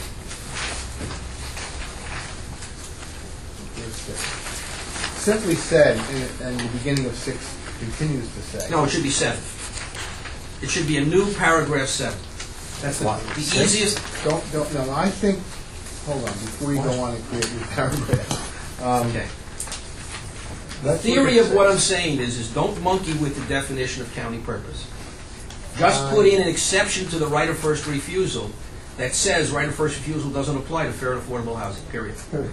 where's six? Simply said, and, and the beginning of six continues to say. no, it should be seven. It should be a new paragraph seven. That's the the easiest. Don't, don't, no, I think, hold on, before you go on and create your paragraph. Um, Okay. The let's look theory at of what six. I'm saying is, is don't monkey with the definition of county purpose. Just put in an exception to the right of first refusal that says right of first refusal doesn't apply to fair and affordable housing, period. Period.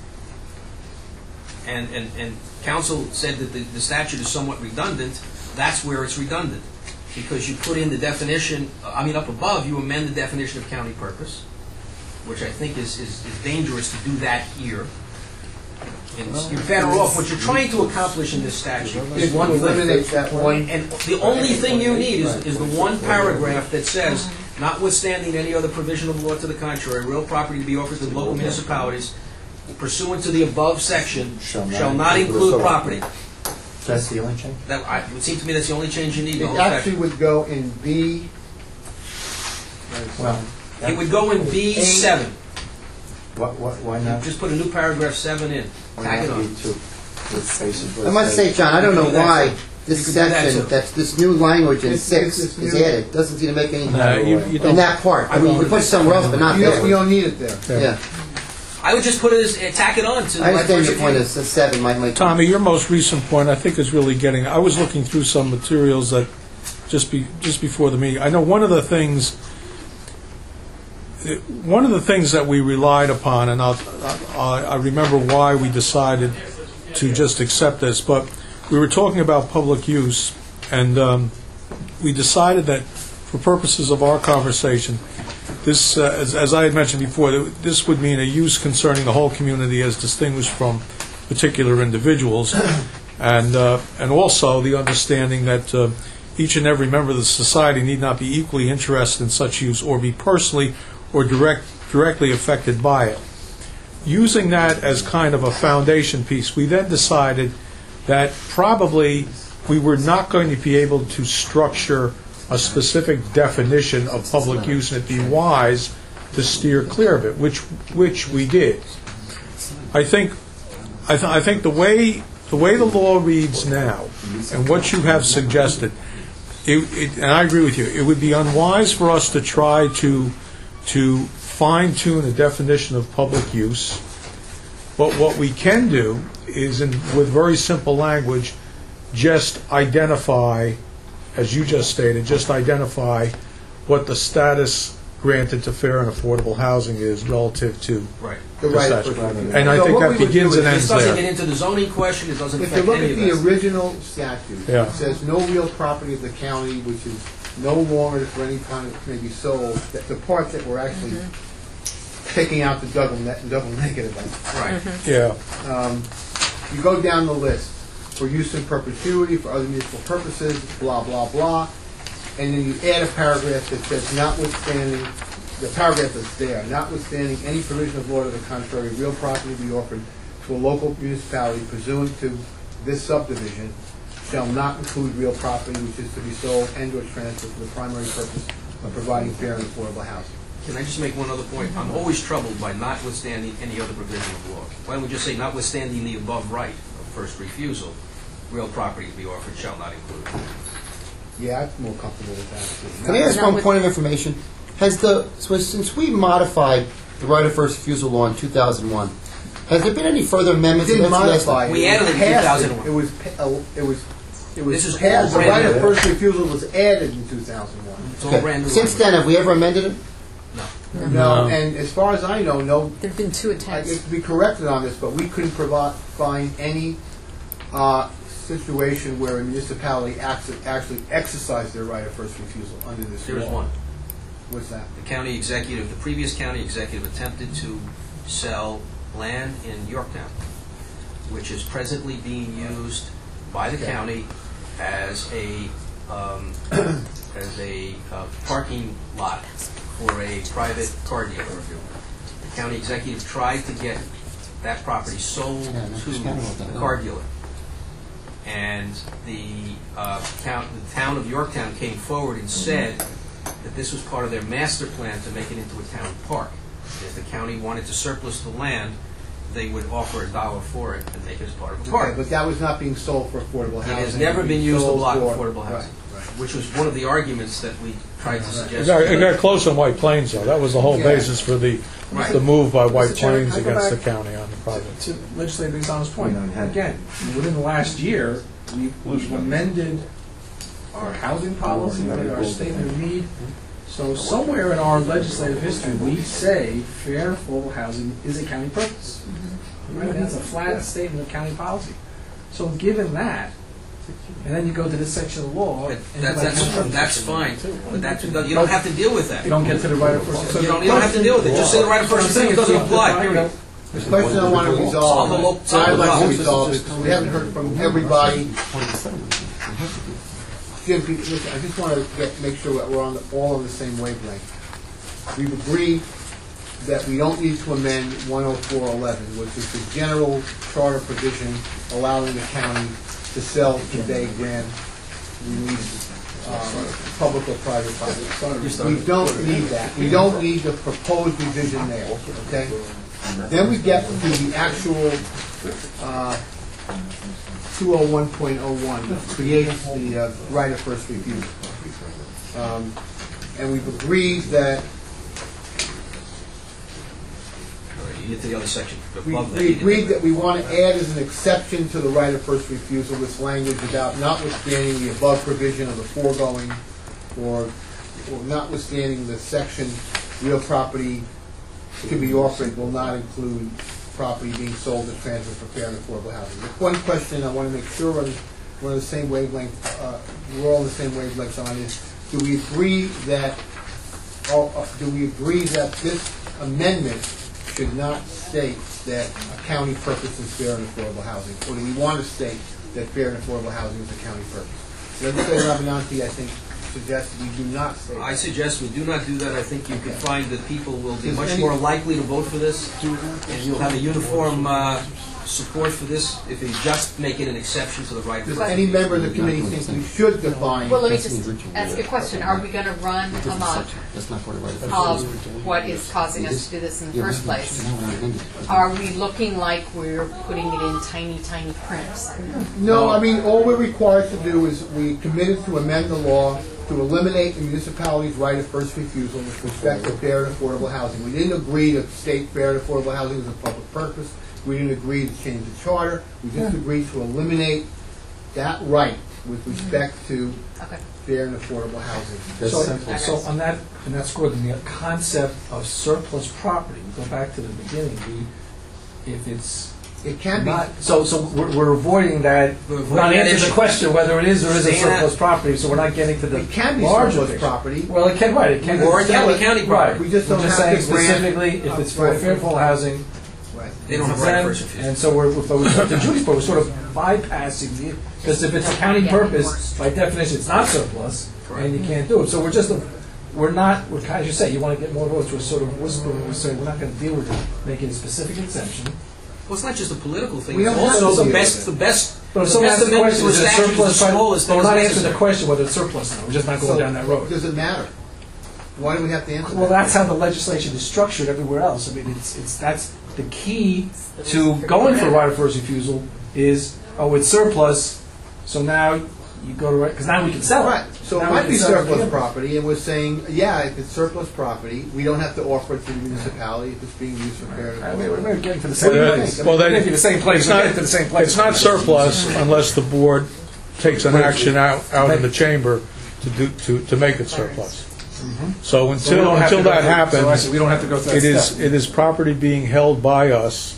And, and, and counsel said that the, the statute is somewhat redundant. That's where it's redundant. Because you put in the definition, I mean, up above, you amend the definition of county purpose, which I think is, is, is dangerous to do that here. And you're better off, what you're trying to accomplish in this statute is If one you thing. eliminate that one, And the only thing you need is, is the one paragraph that says, notwithstanding any other provision of law to the contrary, real property to be offered to local municipalities pursuant to the above section Shall not shall not include include real property. That's the only change? That, I, it would seem to me that's the only change you need. in the it whole actually section. would go in B. Well, It would go in B seven. Why, why, why not? Just put a new paragraph seven in. Why Tag it not on. B two? Which basically I must says- say, John, I don't know You can do that why too. this You can do that section, too. that's this new language in It's- six it's is this new- added. Doesn't seem to make any, No, you, you in don't. that part. I mean, you put it somewhere else, but not You don't, you there. don't need it there. Yeah. I would just put it as, uh, tack it on to the I right understand first your point, refusal. is the seven might make. Tommy, your most recent point, I think, is really getting, I was looking through some materials that, just be, just before the meeting, I know one of the things, one of the things that we relied upon, and I'll, I I remember why we decided to just accept this, but we were talking about public use, and um, we decided that for purposes of our conversation, this, uh, as, as I had mentioned before, that this would mean a use concerning the whole community as distinguished from particular individuals, and uh, and also the understanding that uh, each and every member of the society need not be equally interested in such use or be personally or direct, directly affected by it. Using that as kind of a foundation piece, we then decided that probably we were not going to be able to structure a specific definition of public use, and it'd be wise to steer clear of it, which which we did. I think I, th- I think the way the way the law reads now, and what you have suggested, it, it, and I agree with you, it would be unwise for us to try to to fine tune a definition of public use. But what we can do is, in, with very simple language, just identify as you just stated, just identify what the status granted to fair and affordable housing is relative to Right. The the right of statute. first refusal. And I So think what that we would begins do and is ends This doesn't there. get into the zoning question, it doesn't If you affect look any at of the this. original statute, Yeah. it says no real property of the county which is no longer for any kind of may be sold, that the part that we're actually taking out the double net and double negative. Right. Yeah, Um, you go down the list, for use in perpetuity, for other municipal purposes, blah, blah, blah, and then you add a paragraph that says notwithstanding, the paragraph that's there, notwithstanding any provision of law to the contrary, real property be offered to a local municipality pursuant to this subdivision shall not include real property which is to be sold and or transferred for the primary purpose of providing fair and affordable housing. Can I just make one other point? I'm always troubled by notwithstanding any other provision of law. Why don't we just say notwithstanding the above right of first refusal, real property to be offered shall not include. Yeah, I'm more comfortable with that. Can I ask Not one with- point of information? Has the, so since we modified the right of first refusal law in two thousand one, has there been any further It amendments? didn't That's the last modify. one. We added it in passed two thousand one. It was, pa- uh, it was, it was This is passed, the all right brand of new. first refusal was added in two thousand one. It's all Okay. brand new. Since language. then, have we ever amended it? No. No, and as far as I know, no, There have been two I attempts. get to be corrected on this, but we couldn't provide, find any uh, situation where a municipality acts- actually exercised their right of first refusal under this law. There is one. What's that? The county executive, the previous county executive attempted to sell land in Yorktown, which is presently being used by the Okay. county as a, um, as a uh, parking lot for a private car dealer. The county executive tried to get that property sold Yeah, no, to just forget about that. the car dealer. And the uh, town, the town of Yorktown came forward and said that this was part of their master plan to make it into a town park. If the county wanted to surplus the land, they would offer a dollar for it and make it as part of a Okay, park. but that was not being sold for affordable It housing. has never was been being used to sold block for- affordable housing, Right, right. which was one of the arguments that we tried to it suggest. got, it got close on White Plains, though. That was the whole Yeah. basis for the, Right. the move by White Mister Chairman, Plains can I go against the back county on the project. To legislator McDonald's point, again, within the last year, we've we've amended our housing policy, our statement of need. So somewhere in our legislative history, we say fair and affordable housing is a county purpose. Right? That's a flat statement of county policy. So given that, and then you go to this section of law. But and That's, like- that's, that's fine, but that's, you don't have to deal with that. You don't get to the right of first. You don't, you don't have to deal with it, just say the right of first refusal doesn't apply, period. The question I want to Solve the lo- resolve, solve I'd the like to problem. resolve is, we haven't heard from everybody. Jim, Pete, listen, I just want to get, make sure that we're on, the- all on the same wavelength. We've agreed that we don't need to amend one oh four eleven, which is the general charter provision allowing the county to sell, convey, grant, release, um, public or private property. We don't need that. We don't need the proposed revision there, okay? Then we get to the actual uh, two oh one point oh one, that creates the uh, right of first refusal. Um, And we've agreed that All right, you get to the other section, We above that. we you get- agreed that we want to add as an exception to the right of first refusal this language about notwithstanding the above provision of the foregoing, or or notwithstanding the section, real property to be offered will not include property being sold or transferred for fair and affordable housing. The one question I want to make sure we're we're on the same wavelength, uh, we're all on the same wavelengths on is, do we agree that, or, uh, do we agree that this amendment should not state that a county purpose is fair and affordable housing? Or do we want to state that fair and affordable housing is a county purpose? Legislator Avenanti, I think, suggested we do not state I that. suggest we do not do that. I think you can find that people will be Does much any- more likely to vote for this, and you'll have a uniform uh, support for this if you just make it an exception to the right. Does any member of the committee think we should define? Well, let me just ask a question. Are we going to run amok That's not part of right of of first. what is causing us to do this in the Yeah, first we- place? no, we're not amending it. Are we looking like we're putting it in tiny, tiny print? No, I mean, all we're required to do is, we committed to amend the law to eliminate the municipality's right of first refusal with respect to fair and affordable housing. We didn't agree to state fair and affordable housing as a public purpose. We didn't agree to change the charter. We just agreed to eliminate that right with respect to Okay. fair and affordable housing. So, simple. so on that, and that's good, the concept of surplus property, we go back to the beginning, we, if it's It can be, not, so, so we're, we're avoiding that, We're we're avoiding not that answering the issue. question whether it is or isn't Saying that- surplus property, so we're not getting to the it can be larger surplus picture. property. Well, it can, right, it can. Or it can be Right, county property. We just We're don't just have saying to grant- specifically, if it's for Right. affordable housing, Right. They don't have it's right of exempt, first refusal. and so we're, but we're, to Judy's point, we're sort of bypassing the, because if it's a county purpose, by definition, it's not surplus, and you can't do it, so we're just, a- we're not, we're, as you say, you want to get more votes, we're sort of whispering, we're saying, we're not going to deal with it, making a specific exemption. Well, it's not just a political thing, We it's don't have also to the do best, it. the best, But the if someone best asks the amendment to question, a is it statute is the surplus, but smallest but thing we're not that's answering the necessary. question whether it's surplus now, we're just not going So, down that road. Does it matter? Why do we have to answer Well, that? that's how the legislation is structured everywhere else. I mean, it's, it's, that's the key to going for right of first refusal is, oh, it's surplus, so now you go to, because now we can sell it. Right, so it Now we might can be sell it to surplus him. property, and we're saying, yeah, if it's surplus property, we don't have to offer it to the municipality if it's being used for fair and I mean, we're affordable. we're getting to the same What do you place. think? Well, then, We're getting to the same place. it's We're not- getting to the same place. It's not surplus unless the board takes an action out, out in the chamber to do, to, to make it surplus. So So we until, don't have to until go that through- so I happens, said we don't have to go through that it is, step. it is property being held by us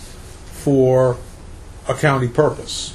for a county purpose.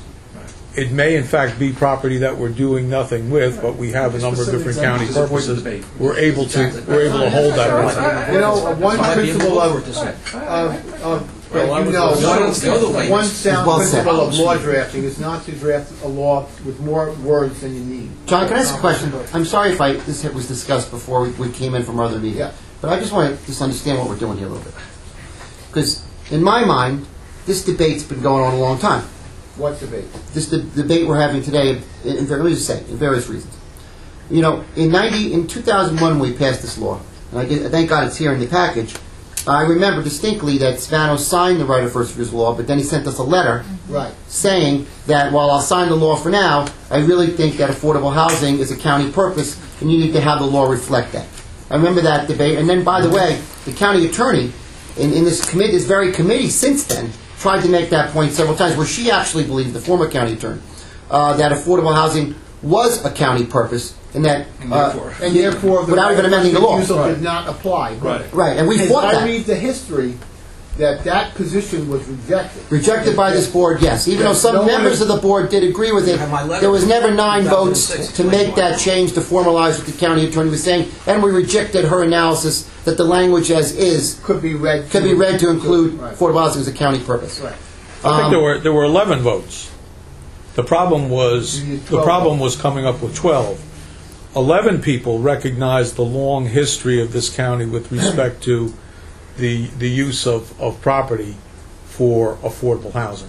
It may in fact be property that we're doing nothing with, but we have a number of different county Specific purposes. debate. We're able to, we're able to hold that right. You know, uh, one Might be principle involved of, with this. of, of, Well, I you would know, go one, the other way. one sound Well said. principle of law drafting is not to draft a law with more words than you need. John, can I ask a question? I'm sorry if I, this was discussed before we, we came in from our other meeting. Yeah. But I just want to just understand what we're doing here a little bit. Because in my mind, this debate's been going on a long time. What debate? This de- debate we're having today, in, in, let me just say, in various reasons. You know, in ninety, in two thousand one, when we passed this law, and I get, thank God it's here in the package. I remember distinctly that Spanos signed the right of first refusal law, but then he sent us a letter Right. saying that while I'll sign the law for now, I really think that affordable housing is a county purpose, and you need to have the law reflect that. I remember that debate. And then, by the way, the county attorney in, in this committee, this very committee, since then, tried to make that point several times, where she actually believed, the former county attorney, uh, that affordable housing was a county purpose, and that uh, And therefore, the without even amending the law. refusal did not apply. Right. Right, and we As fought I that. read the history, that that position was rejected. Rejected by this board, yes. Even though some No one- members of the board did agree with it, Have my letter there was never nine two thousand six votes to make that change to formalize what the county attorney was saying, and we rejected her analysis that the language as is Could be read. could be read to include Right. affordable housing as a county purpose. Right. I think Um, there were, there were eleven votes. The problem was, You need the twelve problem was coming up with twelve. Eleven people recognized the long history of this county with respect to the, the use of, of property for affordable housing.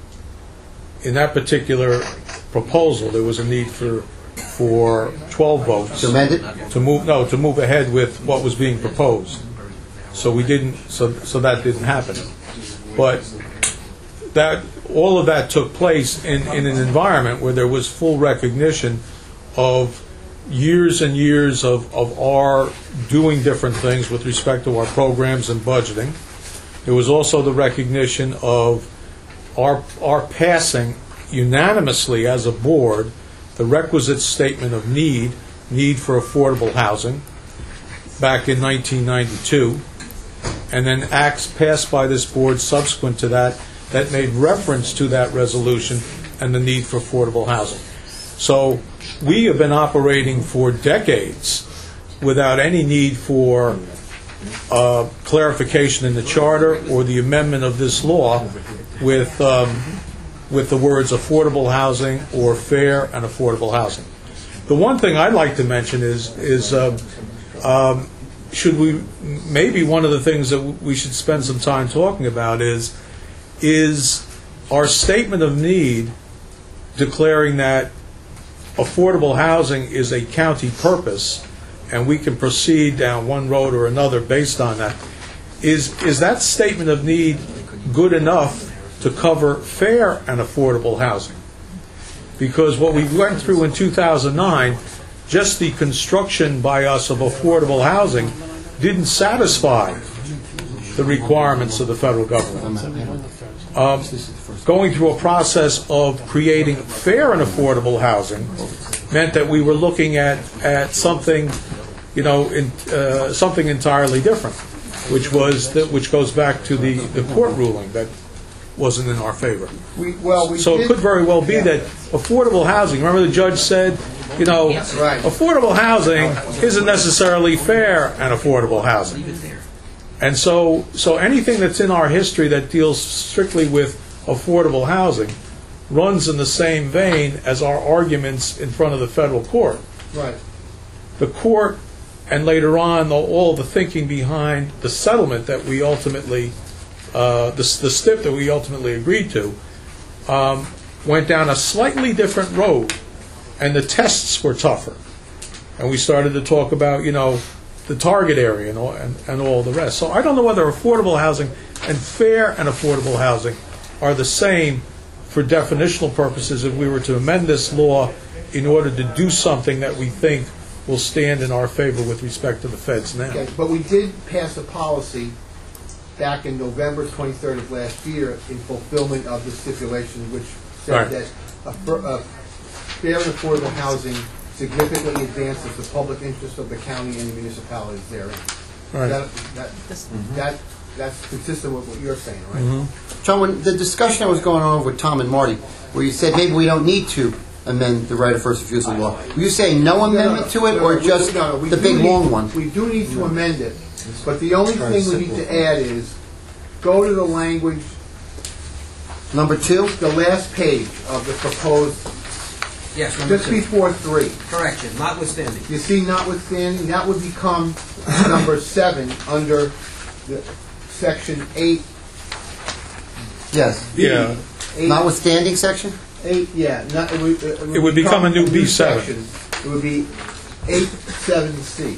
In that particular proposal, there was a need for, for twelve votes. To amend it? To move, no, to move ahead with what was being proposed. So we didn't, so, so that didn't happen. But that, all of that took place in, in an environment where there was full recognition of years and years of, of our doing different things with respect to our programs and budgeting. There was also the recognition of our, our passing unanimously as a board the requisite statement of need, need for affordable housing, back in nineteen ninety-two, and then acts passed by this board subsequent to that that made reference to that resolution and the need for affordable housing. So we have been operating for decades without any need for uh, clarification in the charter or the amendment of this law with um, with the words affordable housing or fair and affordable housing. The one thing I'd like to mention is is um, um, should we maybe one of the things that we should spend some time talking about is is our statement of need declaring that affordable housing is a county purpose and we can proceed down one road or another based on that. Is is that statement of need good enough to cover fair and affordable housing? Because what we went through in two thousand nine, just the construction by us of affordable housing didn't satisfy the requirements of the federal government. Um, going through a process of creating fair and affordable housing meant that we were looking at, at something, you know, in, uh, something entirely different, which was, that, which goes back to the, the court ruling that wasn't in our favor. We, well, we So did- it could very well be Yeah. that affordable housing, remember the judge said, you know, Right. affordable housing isn't necessarily fair and affordable housing. Leave it there. And so, so anything that's in our history that deals strictly with affordable housing runs in the same vein as our arguments in front of the federal court. Right. The court, and later on, the- all the thinking behind the settlement that we ultimately, uh, the the stip that we ultimately agreed to, um, went down a slightly different road, and the tests were tougher. And we started to talk about, you know, the target area and all, and, and all the rest. So I don't know whether affordable housing and fair and affordable housing are the same for definitional purposes if we were to amend this law in order to do something that we think will stand in our favor with respect to the feds now. Okay, but we did pass a policy back in November twenty-third of last year in fulfillment of the stipulation, which Right. said that a fir- a fair and affordable housing significantly advances the public interest of the county and the municipalities therein. Right. That, that, that, that's consistent with what you're saying, right? Mm-hmm. John, when the discussion that was going on with Tom and Marty, where you said maybe we don't need to amend the right of first refusal law, were you saying no amendment to it, No, or we- just no, no, we the do big need- long one? We do need to amend it, but the only thing we need to add is, go to the language, Number two? the last page of the proposed, Yes, number just two. before three. Correction, notwithstanding. You see, notwithstanding, that would become number seven under the section eight. Yes. Yeah. eight- Notwithstanding section? Eight, yeah. not- It would, It would become a new B seven. section. It would be eight seven C.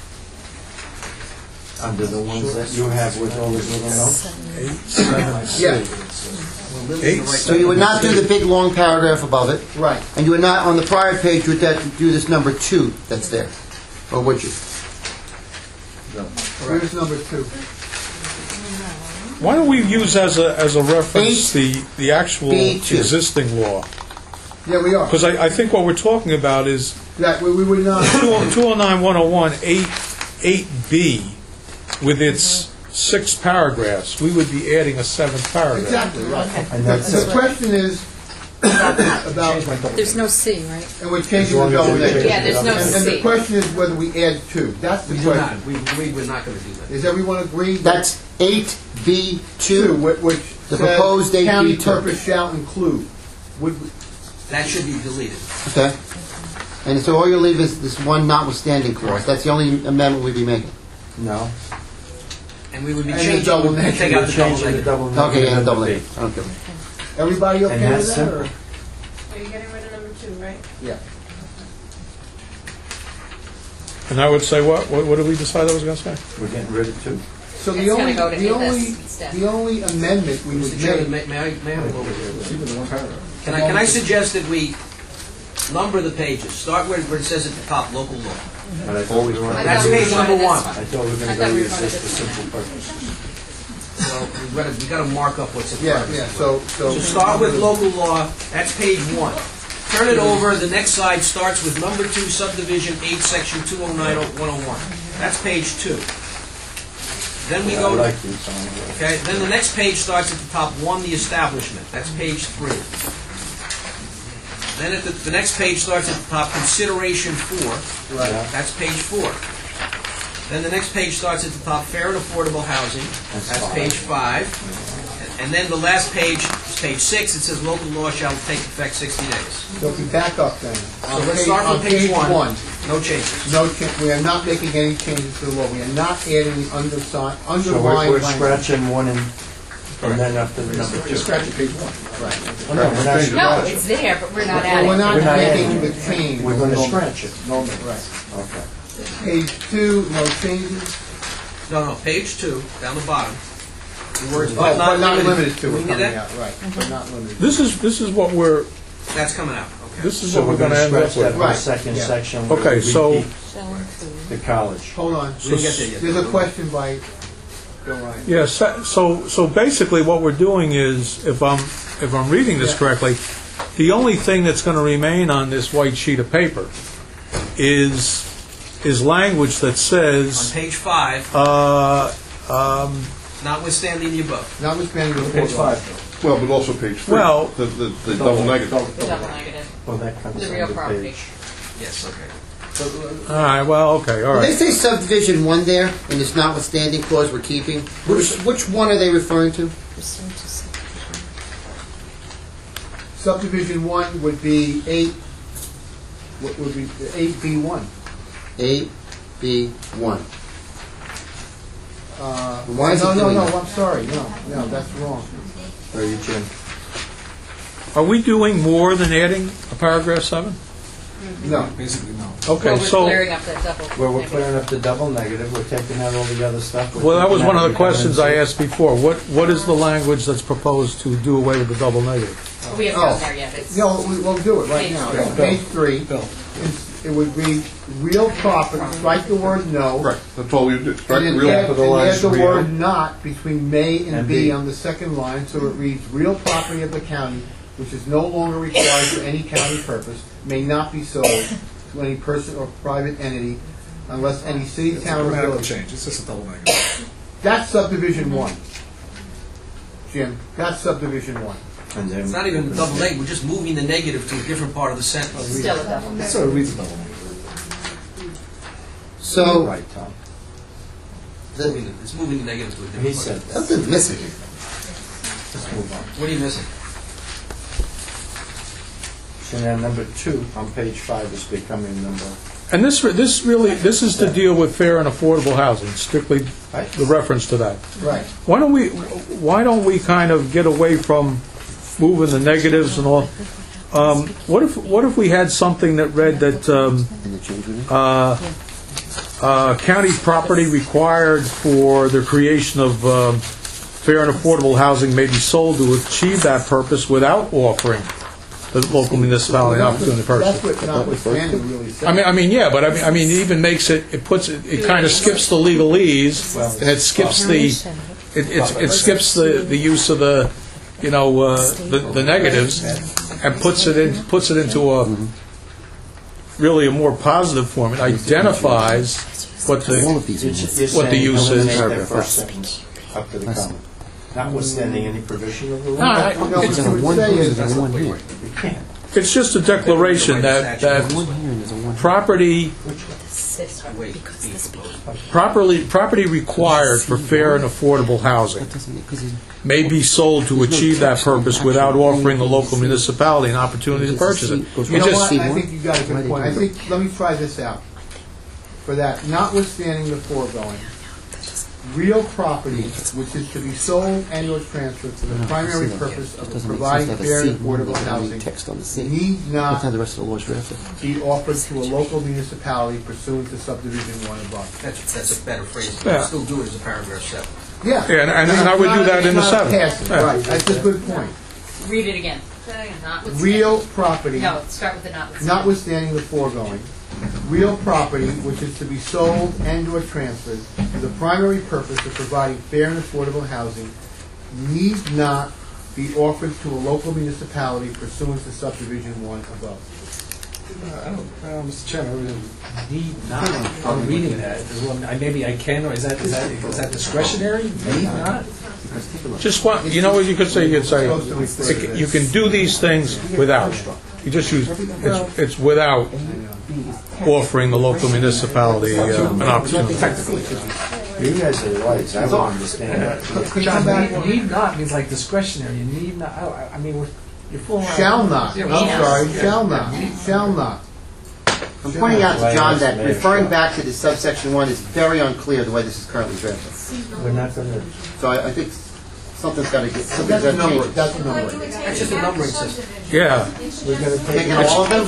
Under the ones that you have with all those little notes? Eight, seven, Yeah, eight, So you would not do the big long paragraph above it, right. and you would not, on the prior page, would that do this number two that's there? Or would you? Where's number two? Why don't we use as a, as a reference Eight the, the actual B two. existing law? Yeah, we are. Because I, I think what we're talking about is That, we we would not, two oh nine one oh one, eight, eight B, with its six paragraphs, we would be adding a seventh paragraph. exactly, right. And The that's the it. question is about, There's no C, right? and we're changing the double negative. Yeah, there's no And and the C. question is whether we add two. That's the We do not, question. we agreed we're not going to do that. Does everyone agree? That's eight B Two, two. whi- which The proposed says eight B county two. purpose shall include. Would, we- That should be deleted. Okay. And so all you leave is this one notwithstanding clause. That's the only amendment we'd be making. No. And we would be And the changing, double we would negative. take out the double Changing the negative. double Okay, yeah, negative double to A. B. Okay. everybody okay And with that's that? simple. or- Are you getting rid of number two, right? Yeah. And I would say, what, what what did we decide I was going to say? We're getting rid of two. So the It's gonna only, go to the this only, instead. the only amendment we would Mister Chairman, make, may, may I, may I have a moment here? Even the one paragraph. Can I, can I suggest that we number the pages? Start where, where it says at the top, local law. But I thought we were, I I That's thought we page were number going to one. this thought we were I going to thought go we were use going this to for this simple purposes. So we've got to, we've got to mark up what's in yeah, front of us. yeah, so, so. So start with local law, that's page one. Turn it over, the next side starts with number two, subdivision eight, section two oh nine one oh one. That's page two. Then we I go, like to these on there. okay, then the next page starts at the top, one, the establishment, that's page three. Then at the, the next page starts at the top, consideration four, Right. that's page four. Then the next page starts at the top, fair and affordable housing, That's that's five. page five. And then the last page, is page six, it says local law shall take effect sixty days. So if we back up then. Uh, On Let's page- start on from page one, no changes. No, cha- we are not making any changes to the law. We are not adding the undersigned, So we're, underlying we're language. scratching one and, and then up to the number two. Just scratch page one. Right. Oh, no, we're not No, scratching. it's there, but we're not Well, adding. we're not We're not making adding. the change. We're going to Normal- scratch it. Normal, right. Okay. Page two, no changes. No, no, page two, down the bottom. The words, Oh, but not limited to We are did coming that? out, right, but not limited. This is, this is what we're, That's coming out, okay. this is So what we're we're going to end scratch up that with. whole Right, second yeah. section. where Okay, we so- repeat Shall include. the college. Hold on. We didn't get there yet. There's a question by Bill Ryan. Yeah, so, so so basically what we're doing is, if I'm, if I'm reading this correctly, the only thing that's going to remain on this white sheet of paper is is language that On says, page five, uh, um, notwithstanding the above. Notwithstanding the Page foregoing. five. Well, but also page three, Well- the, the, the double negative. The double negative, Well, that comes the real on the property. page. Yes, okay. all right, well, okay, all When they right. say subdivision one there, and this notwithstanding clause we're keeping, which, which one are they referring to? Subdivision one would be eight, what would be, eight B one. eight B one. Uh, Why is no, it no, doing no, that? I'm sorry, no, no, that's wrong. Are you, Jim? Are we doing more than adding a paragraph seven? No. Basically, no. Okay, Well, we're so, clearing up that double. Well, we're negative. clearing up the double negative, we're taking out all the other stuff. We're well, that was taking one out of the questions I redundancy. asked before. What What is the language that's proposed to do away with the double negative? We haven't Oh. gotten there yet. It's- No, we- we'll do it right Page now. three. It's Page three, Bill. It's- it would be real property, strike the word no. Right, that's all we did, strike And the then real. add, and capitalize add the real. word not between may and And be be. on the second line, so it reads, real property of the county, which is no longer required for any county purpose, may not be sold to any person or private entity unless any city, It's a town, or grammatical village. change, it's just a double negative. That's subdivision one. Jim, that's subdivision one. And then- It's not even a double negative, we're just moving the negative to a different part of the sentence. Still a double negative. So it reads a double negative. So, Right, Tom. It's moving the- It's moving the negative to a different He part. said that. something's missing here. Let's move on. What are you missing? So now number two on page five is becoming number, And this, re- this really, this is to deal with fair and affordable housing, strictly right? the reference to that. Right. Why don't we, why don't we kind of get away from moving the negatives and all? Um, What if, what if we had something that read that um, uh, uh, county property required for the creation of um, fair and affordable housing may be sold to achieve that purpose without offering the local municipality an opportunity to purchase? That's what notwithstanding really says. I mean, I mean, yeah, but I mean, I mean, it even makes it, it puts it, it kind of skips the legalese, and it skips the, it, it, it skips the, the use of the, you know, uh, the, the negatives, and puts it in, puts it into a, really a more positive form. It identifies what the, All of these are You're missing. what the saying use is. eliminate that first sentence up to the comma, notwithstanding any provision of the law. No, I- No, what you would say is, There's a one here. You can't. it's just a declaration that, that One here and there's a one here. property, Wait, being proposed. properly, property required for fair and affordable housing That doesn't, because it's may be sold to achieve that purpose without offering the local municipality an opportunity to purchase it. you You know just, what, I C one? think you got a Why good they point. I do think, let me try this out. For that, notwithstanding the foregoing, real property which is to be sold and or transferred for the primary purpose of providing fair and affordable housing text on the C. need That's not how the rest of the law is drafted. be offered to a local municipality pursuant to subdivision one above. That's, that's a better phrase. Yeah. Still do it as a paragraph seven. Yeah. Yeah, and- and- and I would do that in the It's not seven. passive, Yeah. Right, that's a good point. Read it again. Notwithstanding. Real property. No, start with the notwithstanding. Notwithstanding the foregoing, real property which is to be sold and/or transferred for the primary purpose of providing fair and affordable housing need not be offered to a local municipality pursuant to subdivision one above. Uh, I don't, uh, Mister Chairman, I really need not, I'm reading that, is what- I- maybe I can, or is that, is that, is that discretionary? Need not? just what, you know what you could say, you could say, it- you can do these things without. You just use, it's, it's without offering the local municipality uh, an opportunity. You guys are right, I don't understand that. Could you John, come back? need, need not means like discretionary, you need not, I, I- I mean, we're, you're fooling around. Shall not, Yeah, I'm well, sorry, shall not, shall not. I'm pointing out to John that referring back to the subsection one is very unclear the way this is currently drafted. We're not gonna, So I, I think something's got to get, something's That's got a to number, change. that's a number. That's just a numbering system. Yeah, we're gonna take Taking all of them,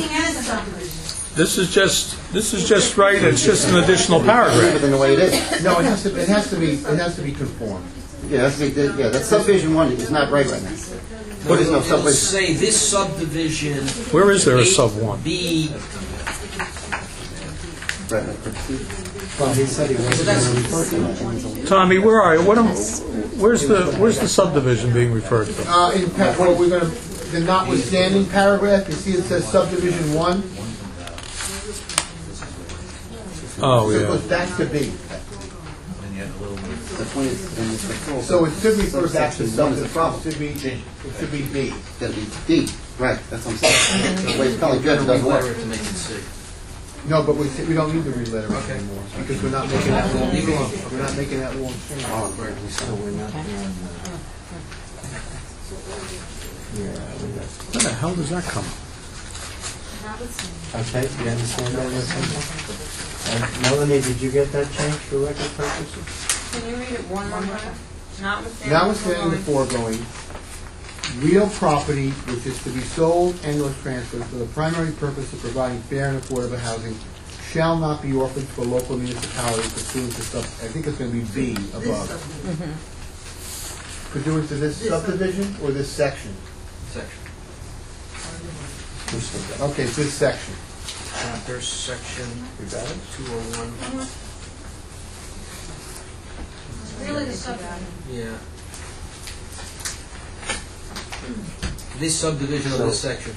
this is just, this is just right, it's just an additional leave it paragraph. in the way it is. No, it has to, it has to be, it has to be conformed. Yeah, that's, the- yeah, that subdivision one is not right right now. What is no It'll subdivision? say this subdivision. Where is there a sub one? B, Right, right. Well, he said he wasn't that's- going to refer to that. Tommy, where are you? What am, where's the, where's the subdivision being referred to? Uh, in, pa- well, we're gonna, the notwithstanding paragraph, you see it says subdivision one? Oh, So it yeah. goes back to B. And yet a little bit. The point is, and it's the full- So it should refer back to subsection one is the subdivision, problem. it should be, it should be B. That'd be D, right, that's what I'm saying. The way it's calling judge doesn't Letter work. it to make it C. No, but we, we don't need to re-letter it Okay. anymore, because we're not making that long, Leave it alone. we're not making that long change. So we're not doing, uh, yeah, we got- Where the hell does that come? okay, you understand that, Ms. And Melanie, did you get that change for record purposes? Can you read it one more time? Notwithstanding. Notwithstanding the foregoing, real property which is to be sold and or transferred for the primary purpose of providing fair and affordable housing shall not be offered to a local municipality pursuant to sub, I think it's gonna be B above. Pursuant to this subdivision or this section? Section. Who's the- Okay, it's this section. Chapter, section You got it? two oh one. Really the subdivision. Yeah. This subdivision of this section.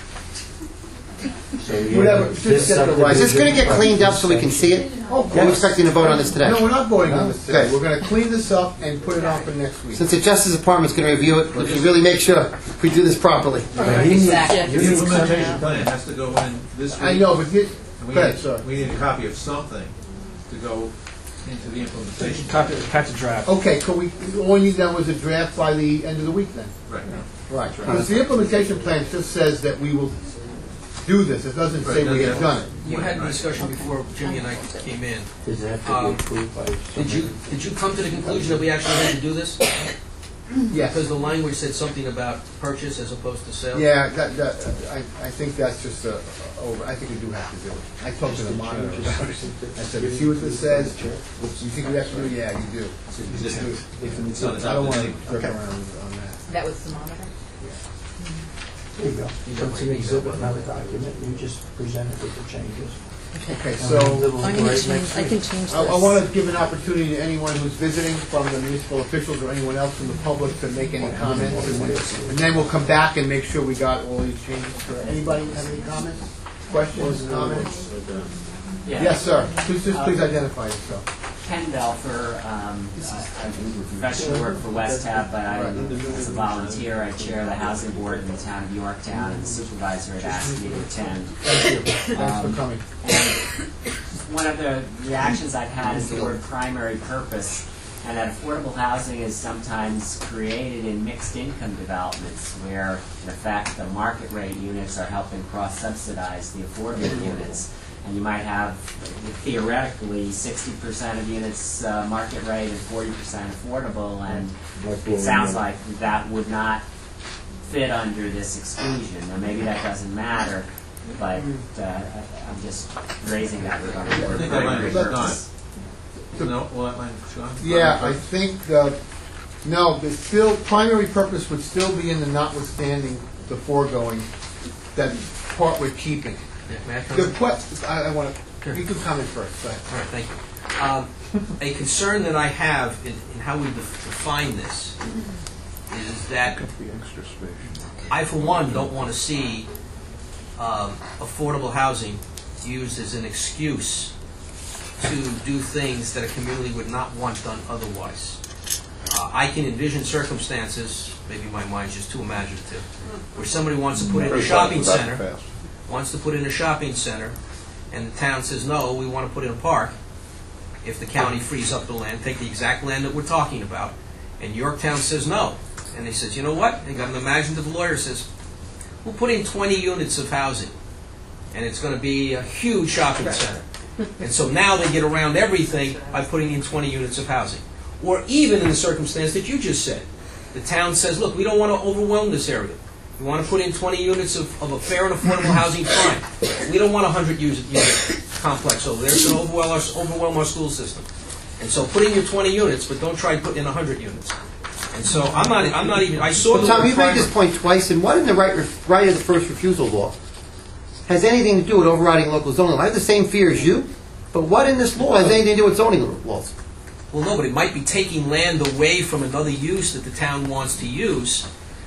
So you- Whatever, just this get the right- Is this gonna get cleaned up so we can see it? Oh, We're expecting to vote on this today. No, we're not voting on this today. Okay. We're gonna clean this up and put it on for next week. Since the Justice Department's gonna review it, we can really make sure we do this properly. Yeah, he needs- Exactly. you The need implementation something- plan has to go in this week. I know, but you, And we go ahead, need, sir. we need a copy of something to go into the implementation. Copy, catch a draft. Okay, so we, all you need then was a draft by the end of the week then? Right. Right. Because the implementation plan just says that we will do this, it doesn't say we have done it. You had a discussion before Jimmy and I came in. Does it have to Um, be approved by Did you, somebody? did you come to the conclusion that we actually had to do this? Yes. Because the language said something about purchase as opposed to sale? Yeah, that, that, I, I think that's just a, over, I think we do have to do it. I talked to the monitor about it. I said, see what this says? You think we have to do it? Yeah, you do. Just- it's not I don't want to adopted. jerk around on that. That was the monitor. There you go. It's an exhibit, not a document, you just present it with the changes. Okay, so, I can change, I can change this. I, I want to give an opportunity to anyone who's visiting from the municipal officials or anyone else from the public to make any comments, and then, and then we'll come back and make sure we got all these changes. Anybody have any comments, questions, comments? Yes, sir. Please, just please identify yourself. Ken Belfer, um, I professionally work for West Tab, but I, as a volunteer, I chair the housing board in the town of Yorktown, and the supervisor had asked me to attend. Thank you. Thanks for Um, coming. One of the reactions I've had is the word primary purpose, and that affordable housing is sometimes created in mixed income developments where, in effect, the market rate units are helping cross-subsidize the affordable units. And you might have, theoretically, sixty percent of units uh, market rate and forty percent affordable, and it sounds like that would not fit under this exclusion. Now, maybe that doesn't matter, but uh, I'm just raising that regarding the I word think that primary language is gone. purpose. No, well, that language is gone? Yeah, I think, uh, no, the still, primary purpose would still be in the notwithstanding the foregoing, that part we're keeping. Yeah, may I The comment? question, I, I want to, you can comment first, go ahead. All right, thank you. Um, A concern that I have in in how we def- define this is that I, for one, don't want to see um, affordable housing used as an excuse to do things that a community would not want done otherwise. Uh, I can envision circumstances, maybe my mind's just too imaginative, where somebody wants to put in a shopping That's center, fast. wants to put in a shopping center, and the town says, no, we want to put in a park. If the county frees up the land, take the exact land that we're talking about, and Yorktown says no. And they says, you know what? They got an imaginative lawyer says, we'll put in twenty units of housing, and it's going to be a huge shopping center. And so now they get around everything by putting in twenty units of housing. Or even in the circumstance that you just said, the town says, look, we don't want to overwhelm this area. We want to put in twenty units of, of a fair and affordable housing, fine. We don't want a hundred unit complex over there, it's going to overwhelm our, overwhelm our school system. And so put in your twenty units, but don't try putting in a hundred units. And so I'm not, I'm not even, I saw Well, the Tom, word you've made this primary. point twice, and what in the right, ref- right of the first refusal law has anything to do with overriding local zoning law? I have the same fear as you, But what in this law has anything to do with zoning laws? Well, no, but it might be taking land away from another use that the town wants to use.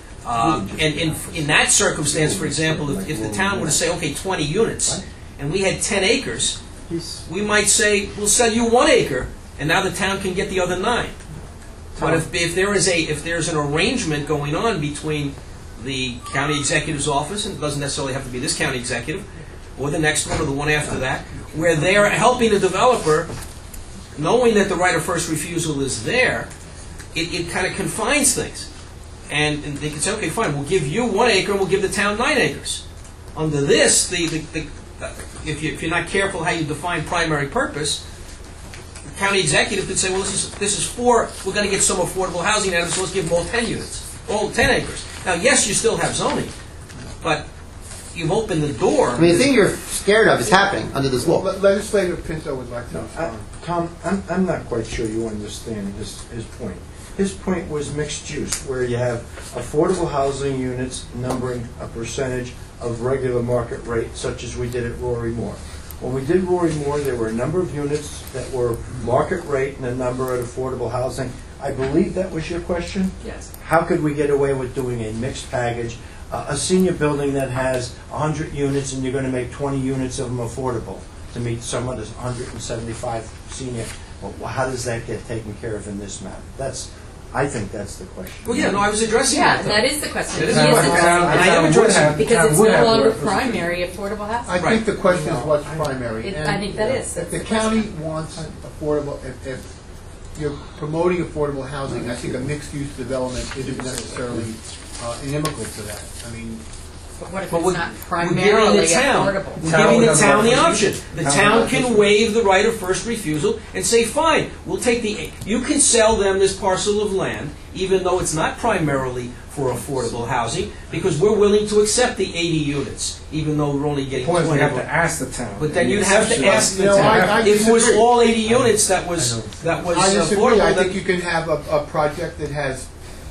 Um, and in, in that circumstance, for example, if, if the town were to say, okay, twenty units, and we had ten acres, we might say, we'll sell you one acre, and now the town can get the other nine. But if, if there is a, if there's an arrangement going on between the county executive's office, and it doesn't necessarily have to be this county executive, or the next one, or the one after that, where they're helping the developer, knowing that the right of first refusal is there, it, it kind of confines things. And, and they can say, okay, fine, we'll give you one acre, and we'll give the town nine acres. Under this, the, the, the, uh, if, you, if you're not careful how you define primary purpose, the county executive could say, well, this is, this is for, we're going to get some affordable housing out of it, so let's give them all ten units, all ten acres. Now, yes, you still have zoning, but you've opened the door. I mean, the thing you're scared of is happening under this law. Le- Legislator Pinto would like to I- respond. Tom, I'm, I'm not quite sure you understand his, his point. His point was mixed use, where you have affordable housing units numbering a percentage of regular market rate, such as we did at Rory Moore. When we did Rory Moore, there were a number of units that were market rate and a number at affordable housing. I believe that was your question? Yes. How could we get away with doing a mixed package? Uh, a senior building that has one hundred units and you're going to make twenty units of them affordable to meet some of the one hundred seventy-five senior. Well, how does that get taken care of in this matter? That's, I think that's the question. Well, yeah, no, I was addressing Yeah, that. and though. that is the question. It is He the is question. addressing And I that. am addressing it. Because it's would no have longer worked. primary affordable housing. I think the question is what's primary. It- and I think that is. If That's the the county question. wants affordable, if, if you're promoting affordable housing, I think a mixed-use development isn't necessarily uh, inimical to that. I mean, But what if But it's we're, not we're giving primarily the town, affordable? we're Town giving would the have town the the right option. to- The town town would have can the- waive the right of first refusal and say, fine, we'll take the, you can sell them this parcel of land, even though it's not primarily for affordable housing, because we're willing to accept the eighty units, even though we're only The getting point is we twenty. have to ask the town. But then you'd have to ask the You know, I- I town, if it was disagree. all eighty units that was, that was I disagree. affordable, I then think you can have a, a project that has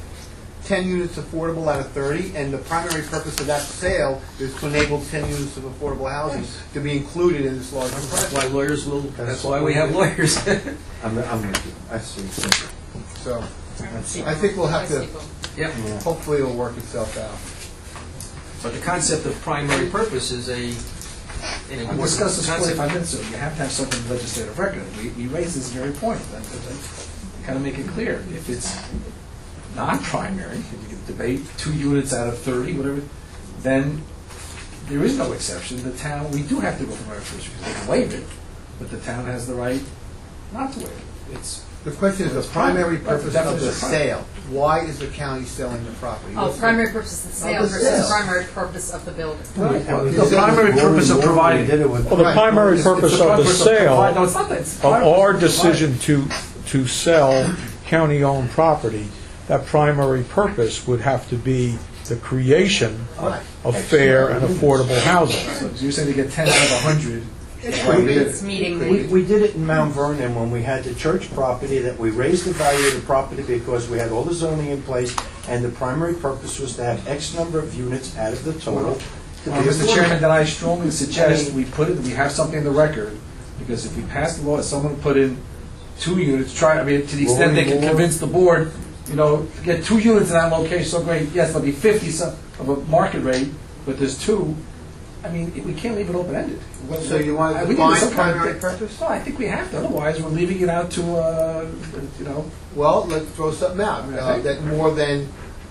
ten units affordable out of thirty, and the primary purpose of that sale is to enable ten units of affordable housing to be included in this larger that's project. why lawyers will, that's why we have lawyers. I'm, I'm with you. I see. So, I think we'll have to, Yep. hopefully it'll work itself out. Uh, But the concept of primary purpose is a, an We important discussed this concept. forty-five minutes ago. You have to have something in the legislative record. We, we raised this very point. Kind of make it clear. If it's non-primary, if you can debate two units out of thirty, whatever, then there is no exception. The town, we do have to go from our first because they can waive it, but the town has the right not to waive it. It's The question is the It's primary primary. purpose That's of the the definition of sale. Why is the county selling the property? Oh, What's the- primary purpose of the sale Of the versus sale. primary purpose of the building. Right. And we The did that primary with Rory purpose of Moore, we providing- did it with- Well, the Right. primary It's- it's purpose the of the purpose of provide- sale, No, it's not that. It's the of primary our purpose of providing. decision to, to sell county-owned property, that primary purpose would have to be the creation Right. of fair and affordable housing. So you're saying to get ten out of a hundred. It's meeting We, the, we did it in Mount Vernon when we had the church property, that we raised the value of the property because we had all the zoning in place, and the primary purpose was to have X number of units out of the total. to Uh, be Mister affordable. Chairman, then I strongly suggest I mean- we put it, we have something in the record, because if we pass the law, if someone put in two units, try, I mean, to the extent they can Rory Moore. convince the board, you know, get two units in that location, so great, yes, there'll be fifty some of a market rate, but there's two, I mean, we can't leave it open-ended. So you want Uh, to we need define some kind of- primary purpose? No, I think we have to, otherwise we're leaving it out to, uh, you know, Well, let's throw something out, uh, that more than,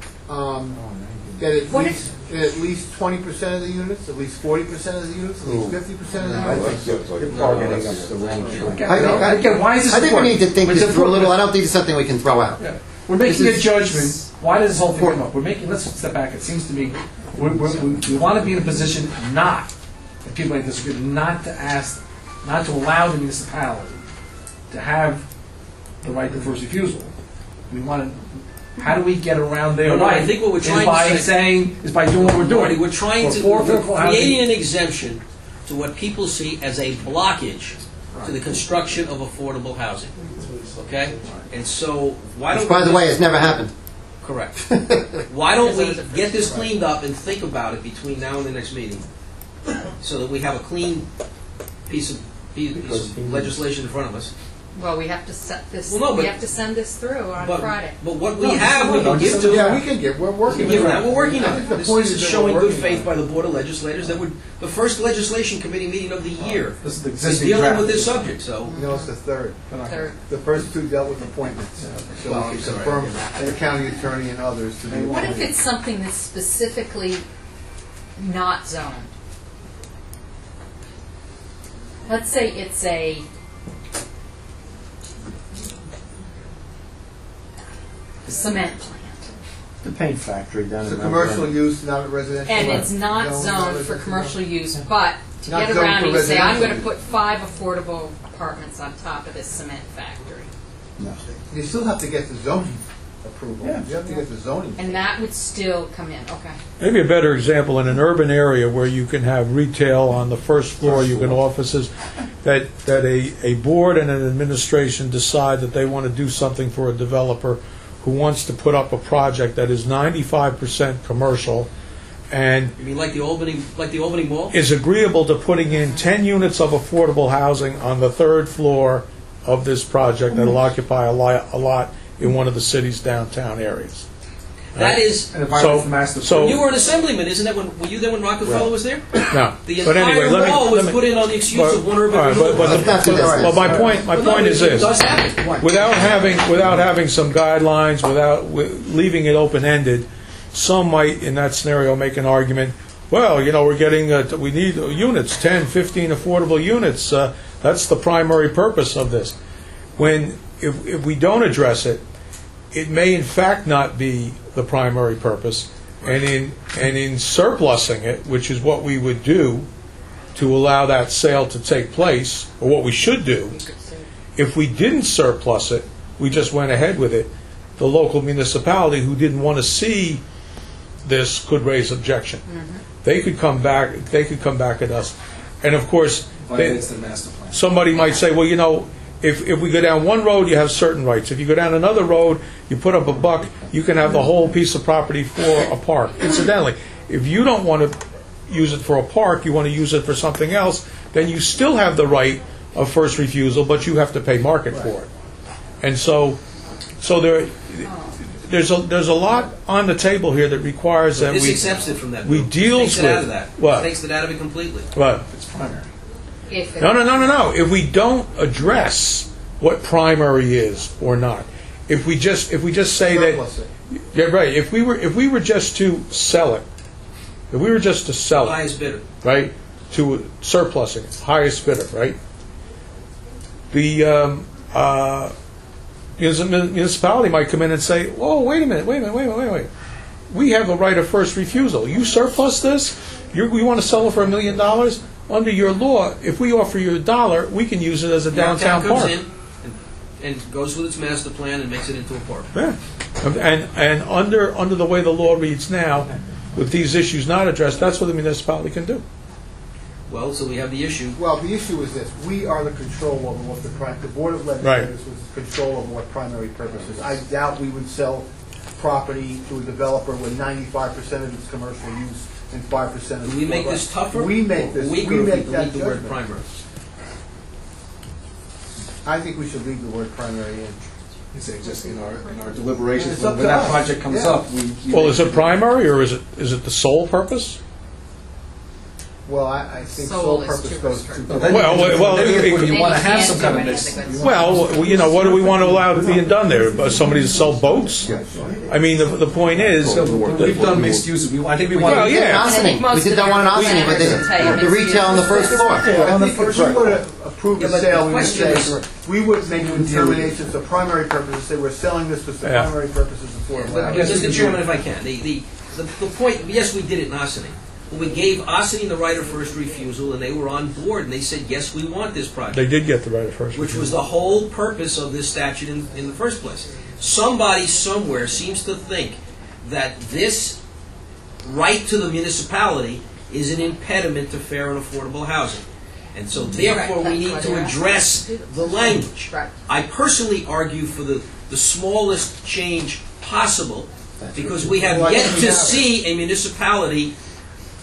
um, that at What least, at least twenty percent of the units, at least forty percent of the units, at least Ooh. fifty percent of the I units. think you're you're targeting up the wrong tree. again, I you know, think- I- again, why is this I think we important? need to think It's this through a little. I important. don't think it's something we can throw out. Yeah. We're making This a is- judgment. Why does this whole thing come up? We're making, let's step back. It seems to me, we're, we're, we we want to be in a position not, if people might disagree, not to ask, not to allow the municipality to have the right to first refusal. We want to, how do we get around their No, no, I right? think what we're Is trying to by say- saying, is by doing what we're Marty, doing. we're trying For to, four we're affordable housing- creating an exemption to what people see as a blockage to the construction of affordable housing. Okay? And so, why don't Which, by we the way, just- has never happened. Correct. Why don't we get this cleaned up and think about it between now and the next meeting, so that we have a clean piece of He- Because He's he needs- legislation in front of us. Well, we have to set this, Well, no, we but- have to send this through on But, Friday. but what we have, we can give to. Yeah, we can get, we're working. Given on that, it. we're working I on think it. the This point this is that showing we're good working faith on by the Board of Legislators that would, the first legislation committee meeting of the year This is the is existing dealing draft. with this subject, so. it. No, it's the third. Third. The first two dealt with appointments. So Well, we I'm can sorry. confirm the county attorney and others to be What if appointed. it's something that's specifically not zoned? Let's say it's a, cement plant, The paint factory down It's in a Mount commercial Vernon. use, not a residential. and it's not Zone, zoned for residential. commercial use, but to Not get zoned around for it, you say, I'm residential. gonna put five affordable apartments on top of this cement factory. No. You still have to get the zoning approval. Yeah. You have to get the zoning. And that would still come in, okay. Maybe a better example, in an urban area where you can have retail on the first floor, you can offices, that, that a, a board and an administration decide that they want to do something for a developer who wants to put up a project that is ninety-five percent commercial and You mean like the Albany, like the Albany Mall? is agreeable to putting in ten units of affordable housing on the third floor of this project that'll occupy a lot, a lot in one of the city's downtown areas. That is, And if I was So- the master. so- you were an assemblyman, isn't that when, were you there when Rockefeller was there? No, The but anyway, entire let me, wall was let me- put in on the excuse but- of one urban all right, but- renewal. but the- Let's not do this. Well, my point, my Well, no, point is it this. does happen. Without having, without having some guidelines, without, wi- leaving it open-ended, some might, in that scenario, make an argument, well, you know, we're getting, uh, we need units, ten, fifteen affordable units, uh, that's the primary purpose of this. When, if, if we don't address it, it may in fact not be the primary purpose, and in, and in surplusing it, which is what we would do to allow that sale to take place, or what we should do, if we didn't surplus it, we just went ahead with it, the local municipality who didn't want to see this could raise objection. They could come back, they could come back at us. And of course, they- Violates the master plan. somebody might say, well, you know, if, if we go down one road, you have certain rights. If you go down another road, you put up a buck, you can have the whole piece of property for a park. Incidentally, if you don't want to use it for a park, you want to use it for something else, then you still have the right of first refusal, but you have to pay market for it. And so, so there, there's a, there's a lot on the table here that requires that This we... accepts it from that. we Bill. deals Takes it out with- of that. what? Takes it out of it completely. But, It's primary. If it- no, no, no, no, no. If we don't address what primary is or not, if we just if we just say Surplus that, it. yeah, right. If we were if we were just to sell it, if we were just to sell it, Highest bidder. right, to surplusing it, highest bidder, right. The um, uh, munis- municipality might come in and say, "Whoa, wait a minute, wait a minute, wait a minute, wait a minute. We have a right of first refusal. You surplus this. You're, we want to sell it for a million dollars." Under your law, if we offer you a dollar, we can use it as a downtown comes park. in and, and goes with its master plan and makes it into a park. Yeah. And, and under, under the way the law reads now, with these issues not addressed, that's what the municipality can do. Well, so we have the issue. Well, the issue is this, we are the control over what the, pri- the Board of Legislators was control over what primary purpose is. I doubt we would sell property to a developer with ninety-five percent of its commercial use and five percent of... Do we make this tougher? We make or this, weaker we if make we that delete the word judgment. primary? I think we should leave the word primary in. You say just in our, in our deliberations, It's when up when to that us. project comes Yeah. up, we. we Well, make is it sure- primary, or is it, is it the sole purpose? Well, I, I think Sole sole is purpose too goes restrictive. to... Well, then you Well, can- well, then you it- can- when you it- want to you have can't some do kind of anything mix. with- Well, you know, what do we want to allow being done there? Uh, Somebody to sell boats? I mean, the, the point is, We've done mixed uses, we, I think we want Well, to. yeah. I think Ossining. most We did of that the one in Ossining, but planners will tell you the, the mixed retail on the use. first floor. I think if we were to approve Yeah, the but sale, the we would question say, is- we would make a determination, the primary purpose, say we're selling this because the Yeah. primary purpose is affordable. But, housing. Mister Chairman, if I can, the, the, the, the point, yes, we did it in Ossining. But we gave Ossining the right of first refusal, and they were on board, and they said, yes, we want this project. they did get the right of first Which was refusal. the whole purpose of this statute in, in the first place. Somebody somewhere seems to think that this right to the municipality is an impediment to fair and affordable housing. And so therefore, Right, we need that's to why they're address the language. Right. I personally argue for the, the smallest change possible, because we have Well, I yet think we to have it. see a municipality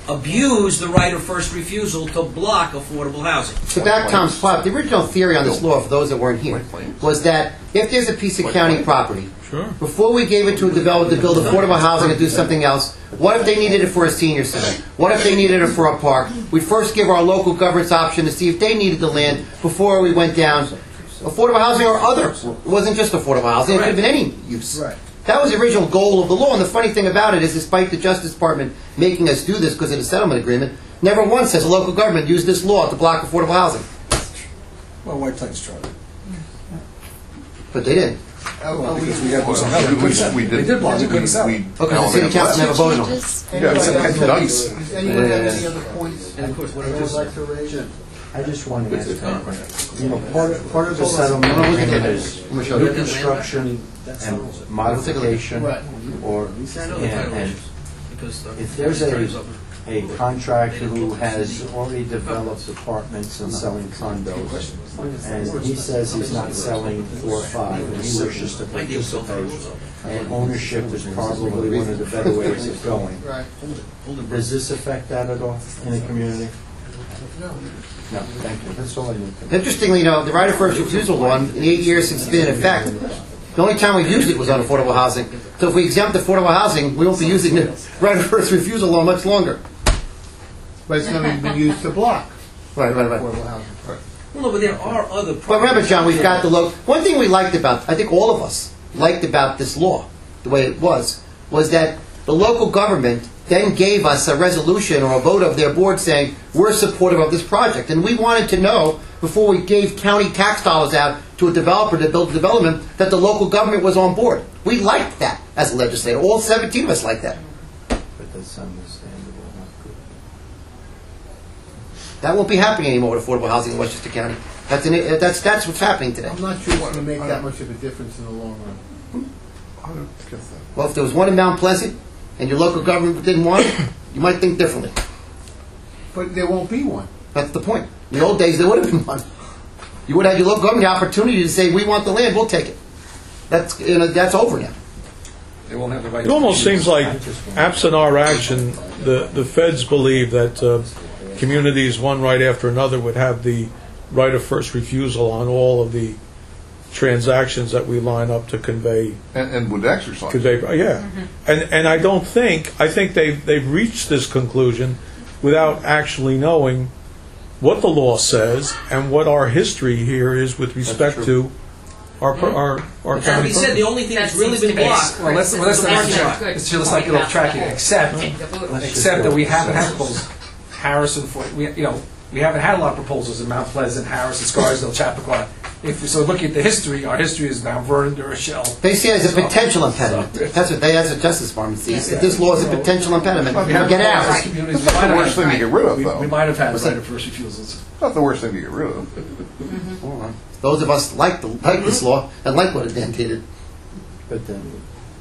abuse the right of first refusal to block affordable housing. To back Tom's plot, the original theory on this law, for those that weren't here, was that if there's a piece of county property, Sure. before we gave it to a developer to build affordable housing and do something else, what if they needed it for a senior center? What if they needed it for a park? We'd first give our local governments option to see if they needed the land before we went down affordable housing or other. It wasn't just affordable housing, it could have been any use. Right. That was the original goal of the law, and the funny thing about it is, despite the Justice Department making us do this because of the settlement agreement, never once has a local government used this law to block affordable housing. Well, White Plains tried it. But they didn't. Well, because we had to do something else. We couldn't- We They did. did block it, we- couldn't sell we- it. Okay, the city council never voted on it. Changes? Yeah, it's a Anyone heck of a Does dice. anyone have Yeah. any other points? And of course, what they I would just like to raise? I just wanted to ask, you know, Oh, part of, part of the settlement No, no, look at agreement that. is I'm gonna show you. new construction and modification, Right. or, I know the and, title and issues, because the if there's a, attorney's up- a contractor who has already developed apartments and selling condos, and he says he's not selling four or five, and he wishes to My deal fell participate, through. and ownership is probably one of the better ways of going. Right. Does this affect that at all in the community? No, thank you, that's all I need to know. Interestingly, you know, the right of first refusal law, in the eight years since it's been in effect, the only time we've used it was on affordable housing. So if we exempt affordable housing, we won't be using the right of first refusal law much longer. But it's going to be used to block Right, right, right. affordable housing. Well, no, but there are other. But remember, John, we've got the low. One thing we liked about, I think all of us liked about this law, the way it was, was that the local government then gave us a resolution or a vote of their board saying, we're supportive of this project. And we wanted to know, before we gave county tax dollars out to a developer to build a development, that the local government was on board. We liked that as a legislator. All seventeen of us liked that. But that's understandable, not good. That won't be happening anymore with affordable housing in Westchester County. That's, an, that's, that's what's happening today. I'm not sure it's going to make that much of a difference in the long run. I don't get that. Well, if there was one in Mount Pleasant, and your local government didn't want it, you might think differently. But there won't be one. That's the point. In the old days, there would have been one. You would have your local government the opportunity to say, we want the land, we'll take it. That's, you know, that's over now. They won't have the right. It almost seems like, absent our action, the, the feds believe that uh, communities, one right after another, would have the right of first refusal on all of the transactions that we line up to convey. And, and would exercise. convey yeah. And and I don't think, I think they've, they've reached this conclusion without actually knowing what the law says and what our history here is with respect to our, per- our, our As county we said, the purpose. only thing That that's really seems been to be- blocked. Well, let's, well, let's not, That's check. not good. Let's let's not get off track here, except, Take the vote. except that we haven't had proposals. Harrison, for, we, you know, we haven't had a lot of proposals in Mount Pleasant, Harrison, Scarsdale, Chappaqua. If so, looking at the history, our history is Mount Vernon, Durachelle. They see it as a potential impediment. That's what they, that's what Justice Department sees. If this law is a potential impediment, We have get out. proposals, communities we That's might the have worst had- thing to get rid of, we, though. we might have had What's right that? of first refusals. It's not the worst thing to get rid of. Those of us like, the, like this law and like what it mandated. But then,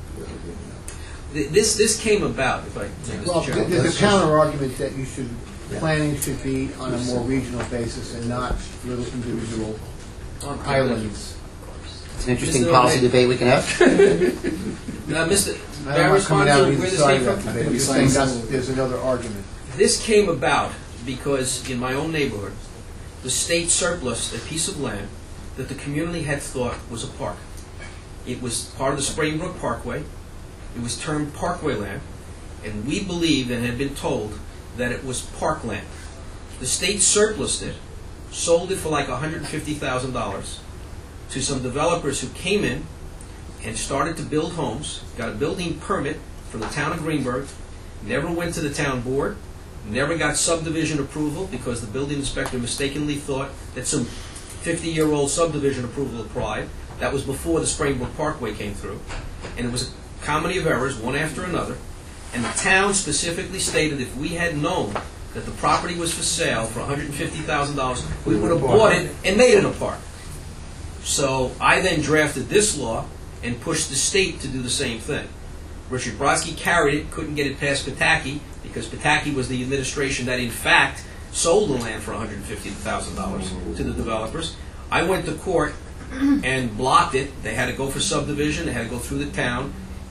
Th- This, this came about, if I, Well, Mister Chairman. there's a counter argument that you should, planning should be on a more regional basis and not little individual islands. It's an interesting Mister policy O'Day. debate we can have. Uh, Mister I May I don't want to respond come out to on either where this side came of from? that debate. I'm just saying that's, there's another argument. This came about because in my own neighborhood, the state surplused a piece of land that the community had thought was a park. It was part of the Springbrook Parkway. It was termed Parkway land, and we believed and had been told that it was parkland. The state surplused it, sold it for like one hundred fifty thousand dollars to some developers who came in and started to build homes, got a building permit from the town of Greenburgh, never went to the town board, never got subdivision approval because the building inspector mistakenly thought that some fifty-year-old subdivision approval applied. That was before the Springbrook Parkway came through. And it was a comedy of errors, one after another. And the town specifically stated if we had known that the property was for sale for one hundred fifty thousand dollars, we would have bought it and made it a park. So I then drafted this law and pushed the state to do the same thing. Richard Brodsky carried it, couldn't get it past Pataki, because Pataki was the administration that in fact sold the land for one hundred fifty thousand dollars to the developers. I went to court and blocked it. They had to go for subdivision, they had to go through the town.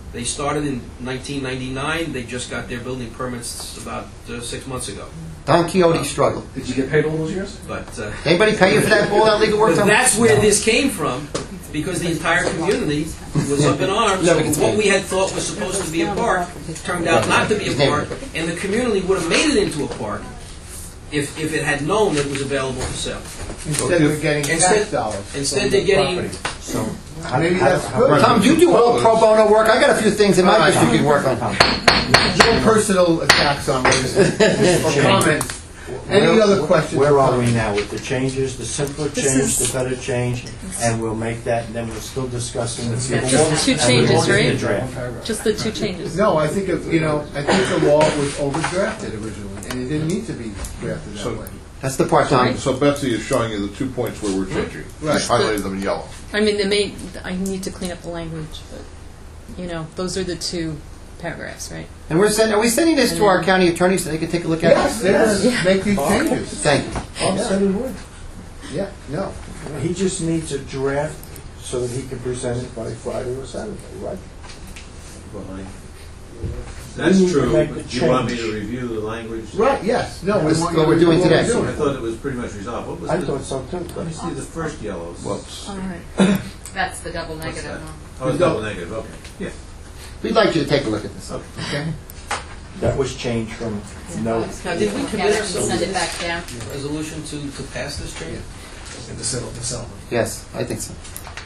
They started in nineteen ninety-nine, they just got their building permits about uh, six months ago. Don Quixote struggled. Did you get paid all those years? But uh, Anybody pay you for that, all that legal work? But that's where this came from, because the entire community was up in arms. What we had thought was supposed to be a park turned out not to be a park, and the community would have made it into a park if, if it had known that it was available for sale. Instead of getting tax Instead, dollars. instead they're getting, So, Maybe that's good. Tom, you do all pro bono work. I got a few things in my district you can work on. No personal attacks on witnesses or comments. Any Where- other questions? Where or are we comments? now with the changes, the simpler This change, is- the better change, and we'll make that, and then we're still discussing the people. Just two and we're changes, going to right? draft. Just the two changes. No, I think, if- you know, I think the law was overdrafted originally, and it didn't need to be drafted that So- way. That's the part, Tom. So Betsy is showing you the two points where we're changing. Right. She highlighted them in yellow. I mean, they may, I need to clean up the language, but, you know, those are the two paragraphs, right? And we're sending, are we sending this to our county attorney so they can take a look at Yes, it? they're going to make these changes. Thank you. Bob said he would. Yeah, no. He just needs a draft so that he can present it by Friday or Saturday, right? Well, I- That's We need to true, make the but you want me to change. review the language? Right, yes, no. we That's want what you we're to do doing what today. we're doing. I thought it was pretty much resolved. What was I the- thought so too. Let me see the first yellow. Well, it's- All right. That's the double What's negative that? one. Oh, it's double negative, okay. Yeah. We'd like you to take a look at this. Okay. That was changed from no. now did we Look commit at it and ourselves send to it back this down. resolution to, to pass this change? In the settle, the settlement. Yes, I think so.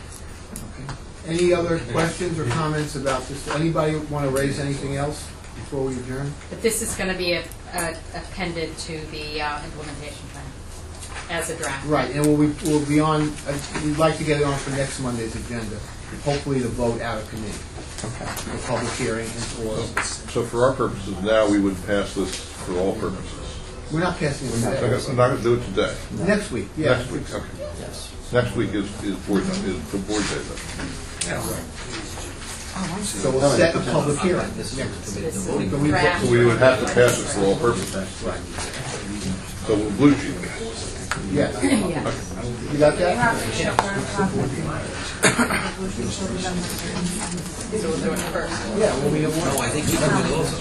Any other questions or comments about this? Anybody want to raise anything else before we adjourn? But this is going to be a- a- appended to the uh, implementation plan as a draft. Right, and we'll, be- we'll be on, uh, we'd like to get it on for next Monday's agenda, hopefully to vote out of committee. For public hearing and for, So for our purposes now, we would pass this for all purposes. we're not passing it I'm today. not I'm not going to do it today. Next week, yeah. Next week, okay. Next week is, is board, is the board day then. So we'll set a public hearing next week. So we- Draft. So we would have to pass it for all purposes. So we'll blue sheet. Yes. Yeah. You got that? So we'll do it first. Yeah, well, we have No, one. I think we can do it also.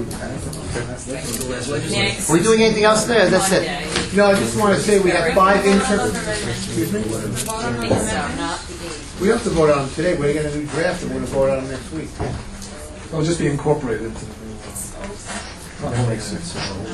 The last legislature. Next Are we doing anything else there? That's it. Monday. No, I just want to say we have five interns. Excuse me? I think so, not the date. We have to vote on them today. We're going to do draft and we're going to vote on them next week. It'll just be incorporated into the new law. That makes sense.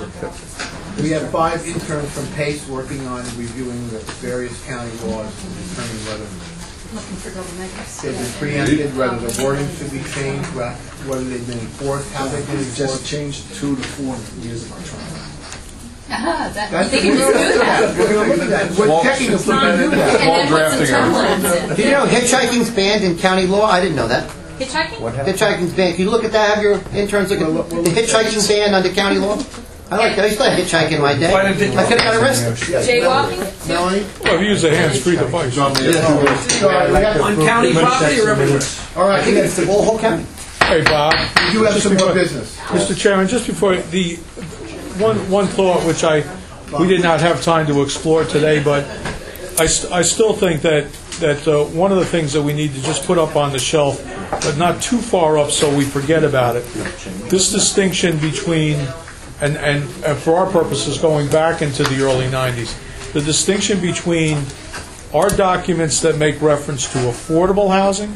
We have five interns from PACE working on reviewing the various county laws and determining whether Looking for double negatives. they've been preempted, whether the wording should be changed, whe- whether they've been enforced, how they've been We've just enforced. changed two to four years of our trial. Ah, that, you That's think what it was we're good? gonna do. We're going to look at that. We're checking if we can do that. And then put some drafting our- turbulence Did you know hitchhiking's banned in county law? I didn't know that. in. Hitchhiking? What happened? Hitchhiking's banned. Can you look at that? Have your interns look at the hitchhiking ban under county law? I like that. I used to hitchhike in my day. Why didn't I could have got arrested. Jaywalking? Melanie? Well, if you use the hands-free device. John, the- Sorry, we have- On county property or everywhere? All right, I think it's the whole, whole county. Hey, Bob. we do have some more business. Mister Chairman, just before, the, one, one thought which I, we did not have time to explore today, but I, st- I still think that, that uh, one of the things that we need to just put up on the shelf, but not too far up so we forget about it, this distinction between, and, and, and for our purposes going back into the early nineties, the distinction between our documents that make reference to affordable housing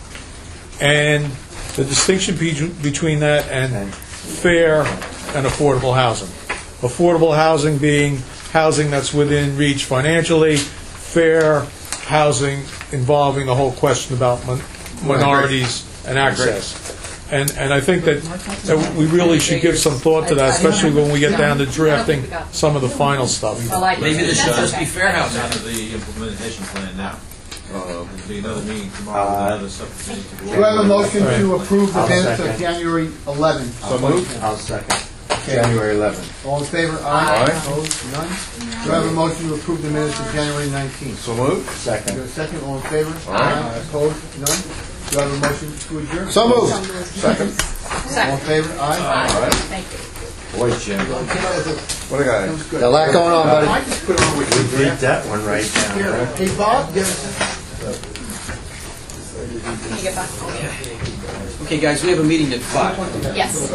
and the distinction be- between that and fair and affordable housing. Affordable housing being housing that's within reach financially, fair housing involving the whole question about min- minorities and access. And, and I think that, that we really should give some thought to that, especially when we get down to drafting some of the final stuff. I like it. Maybe this should That's just okay. be fair housing. Out of the implementation plan now. Uh, There'll be another meeting Uh, tomorrow, another subcommittee to go Do I have a over. motion to approve the I'll minutes of second. January eleventh? So moved. I'll second. January eleventh. All in favor? Aye. Opposed? None? Do I have a motion to approve the minutes of January nineteenth? So moved. Do I Second. have a second? All in favor? Aye. Opposed? None? Do I have a motion to adjourn? So moved. Second. All in favor? Aye. Thank you. Boy, Jim. What a guy. That was good. Got a lot going on, buddy. I just put on with you. Read that one right down. Here, huh? Hey, Bob, give us Can you get back? Okay, guys, we have a meeting at five. Yes.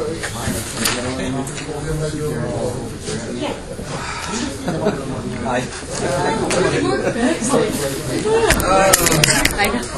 Aye. I know.